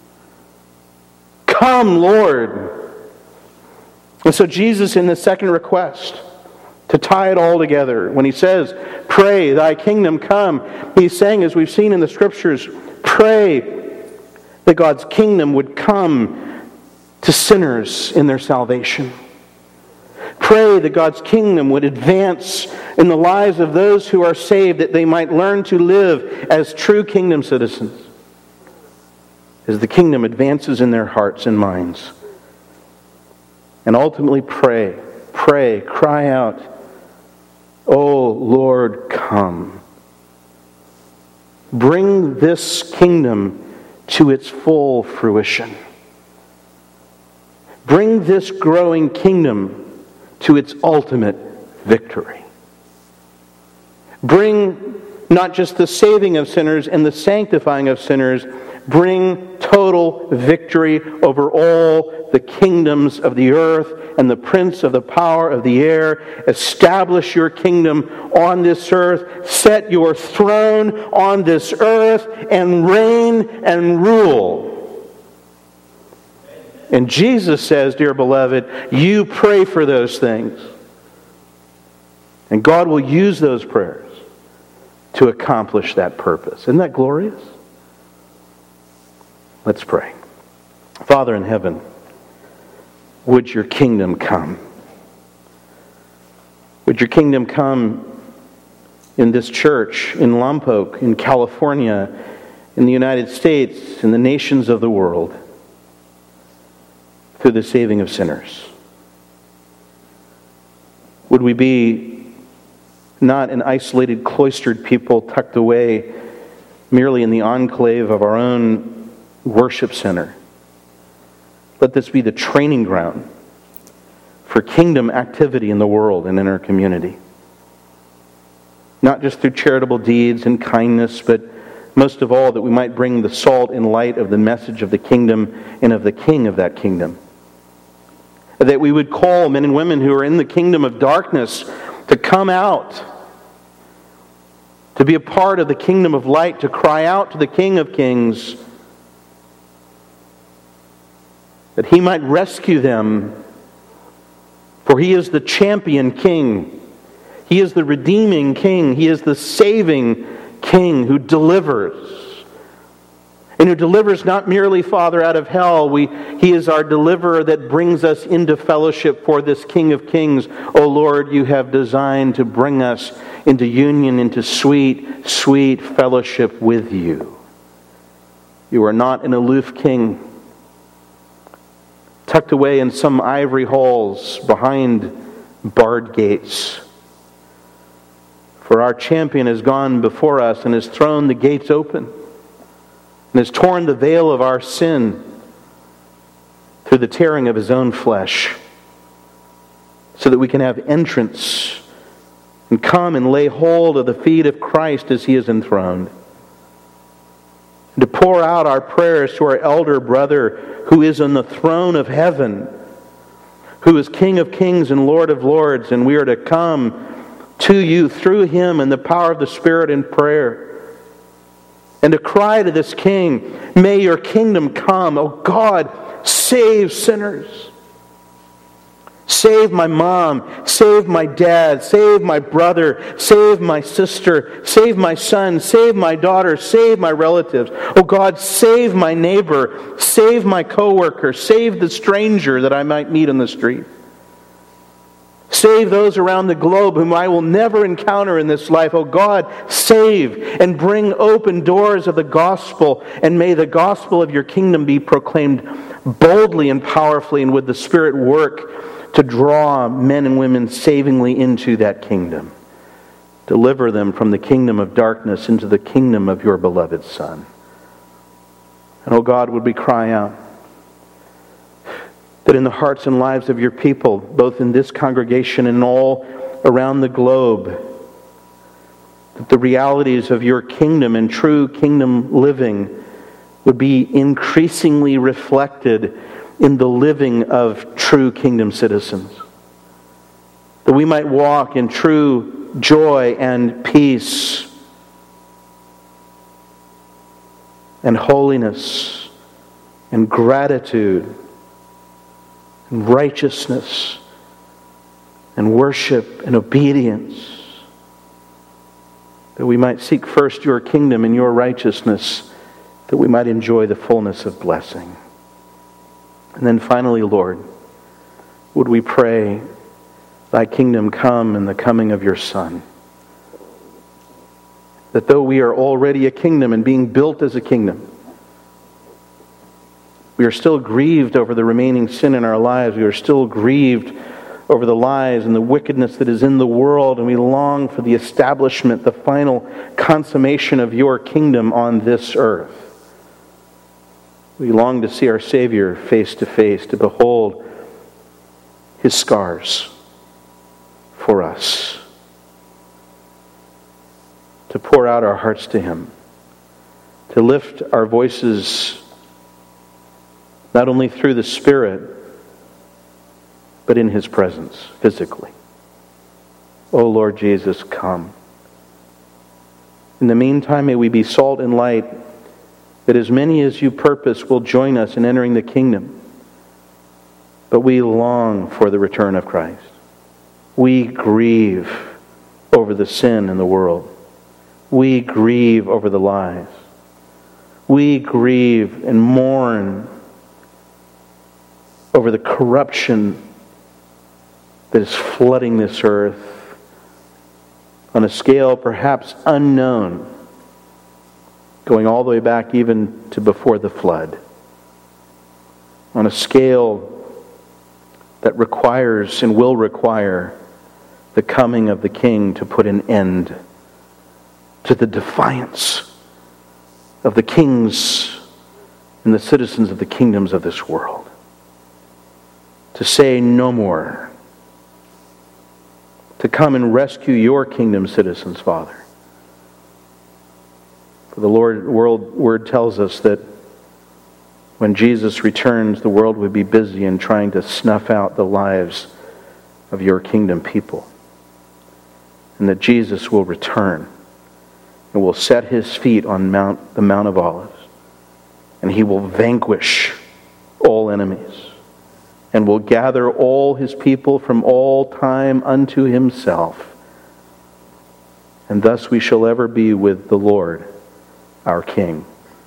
Come, Lord! And so Jesus, in the second request, to tie it all together, when he says, pray, thy kingdom come, he's saying, as we've seen in the Scriptures, pray that God's kingdom would come to sinners in their salvation. Pray that God's kingdom would advance in the lives of those who are saved, that they might learn to live as true kingdom citizens, as the kingdom advances in their hearts and minds. And ultimately pray, pray, cry out, O Lord, come. Bring this kingdom to its full fruition. Bring this growing kingdom to its ultimate victory. Bring not just the saving of sinners and the sanctifying of sinners, bring total victory over all the kingdoms of the earth and the prince of the power of the air. Establish your kingdom on this earth. Set your throne on this earth and reign and rule. And Jesus says, dear beloved, you pray for those things. And God will use those prayers to accomplish that purpose. Isn't that glorious? Let's pray. Father in heaven, would your kingdom come? Would your kingdom come in this church, in Lompoc, in California, in the United States, in the nations of the world, through the saving of sinners? Would we be not an isolated, cloistered people tucked away merely in the enclave of our own worship center? Let this be the training ground for kingdom activity in the world and in our community. Not just through charitable deeds and kindness, but most of all that we might bring the salt and light of the message of the kingdom and of the King of that kingdom. That we would call men and women who are in the kingdom of darkness to come out, to be a part of the kingdom of light, to cry out to the King of Kings, that He might rescue them, for He is the champion King. He is the redeeming King. He is the saving King who delivers. And who delivers not merely, Father, out of hell. We, he is our deliverer that brings us into fellowship for this King of Kings. O Lord, you have designed to bring us into union, into sweet, sweet fellowship with you. You are not an aloof king, tucked away in some ivory halls behind barred gates. For our champion has gone before us and has thrown the gates open, and has torn the veil of our sin through the tearing of His own flesh, so that we can have entrance and come and lay hold of the feet of Christ as He is enthroned. And to pour out our prayers to our elder brother who is on the throne of heaven, who is King of kings and Lord of lords, and we are to come to you through Him in the power of the Spirit in prayer. And to cry to this King, may your kingdom come. Oh God, save sinners. Save my mom, save my dad, save my brother, save my sister, save my son, save my daughter, save my relatives. Oh God, save my neighbor, save my coworker, save the stranger that I might meet on the street. Save those around the globe whom I will never encounter in this life. Oh God, save and bring open doors of the gospel, and may the gospel of your kingdom be proclaimed boldly and powerfully, and with the Spirit work to draw men and women savingly into that kingdom. Deliver them from the kingdom of darkness into the kingdom of your beloved Son. And oh God, would we cry out that in the hearts and lives of your people, both in this congregation and all around the globe, that the realities of your kingdom and true kingdom living would be increasingly reflected in the living of true kingdom citizens. That we might walk in true joy and peace and holiness and gratitude and righteousness and worship and obedience. That we might seek first your kingdom and your righteousness, that we might enjoy the fullness of blessing. And then finally, Lord, would we pray, thy kingdom come in the coming of your Son. That though we are already a kingdom and being built as a kingdom, we are still grieved over the remaining sin in our lives. We are still grieved over the lies and the wickedness that is in the world, and we long for the establishment, the final consummation of your kingdom on this earth. We long to see our Savior face to face, to behold his scars for us, to pour out our hearts to him, to lift our voices not only through the Spirit, but in his presence, physically. O Lord Jesus, come. In the meantime, may we be salt and light, that as many as you purpose will join us in entering the kingdom. But we long for the return of Christ. We grieve over the sin in the world. We grieve over the lies. We grieve and mourn over the corruption that is flooding this earth on a scale perhaps unknown, going all the way back even to before the flood, on a scale that requires and will require the coming of the King to put an end to the defiance of the kings and the citizens of the kingdoms of this world. To say no more. To come and rescue your kingdom citizens, Father. For the Lord world word tells us that when Jesus returns, the world would be busy in trying to snuff out the lives of your kingdom people. And that Jesus will return and will set his feet on Mount, the Mount of Olives. And he will vanquish all enemies. And will gather all his people from all time unto himself. And thus we shall ever be with the Lord, our King.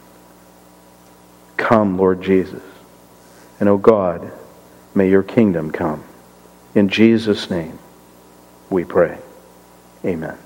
Come, Lord Jesus. And, O God, may your kingdom come. In Jesus' name we pray. Amen.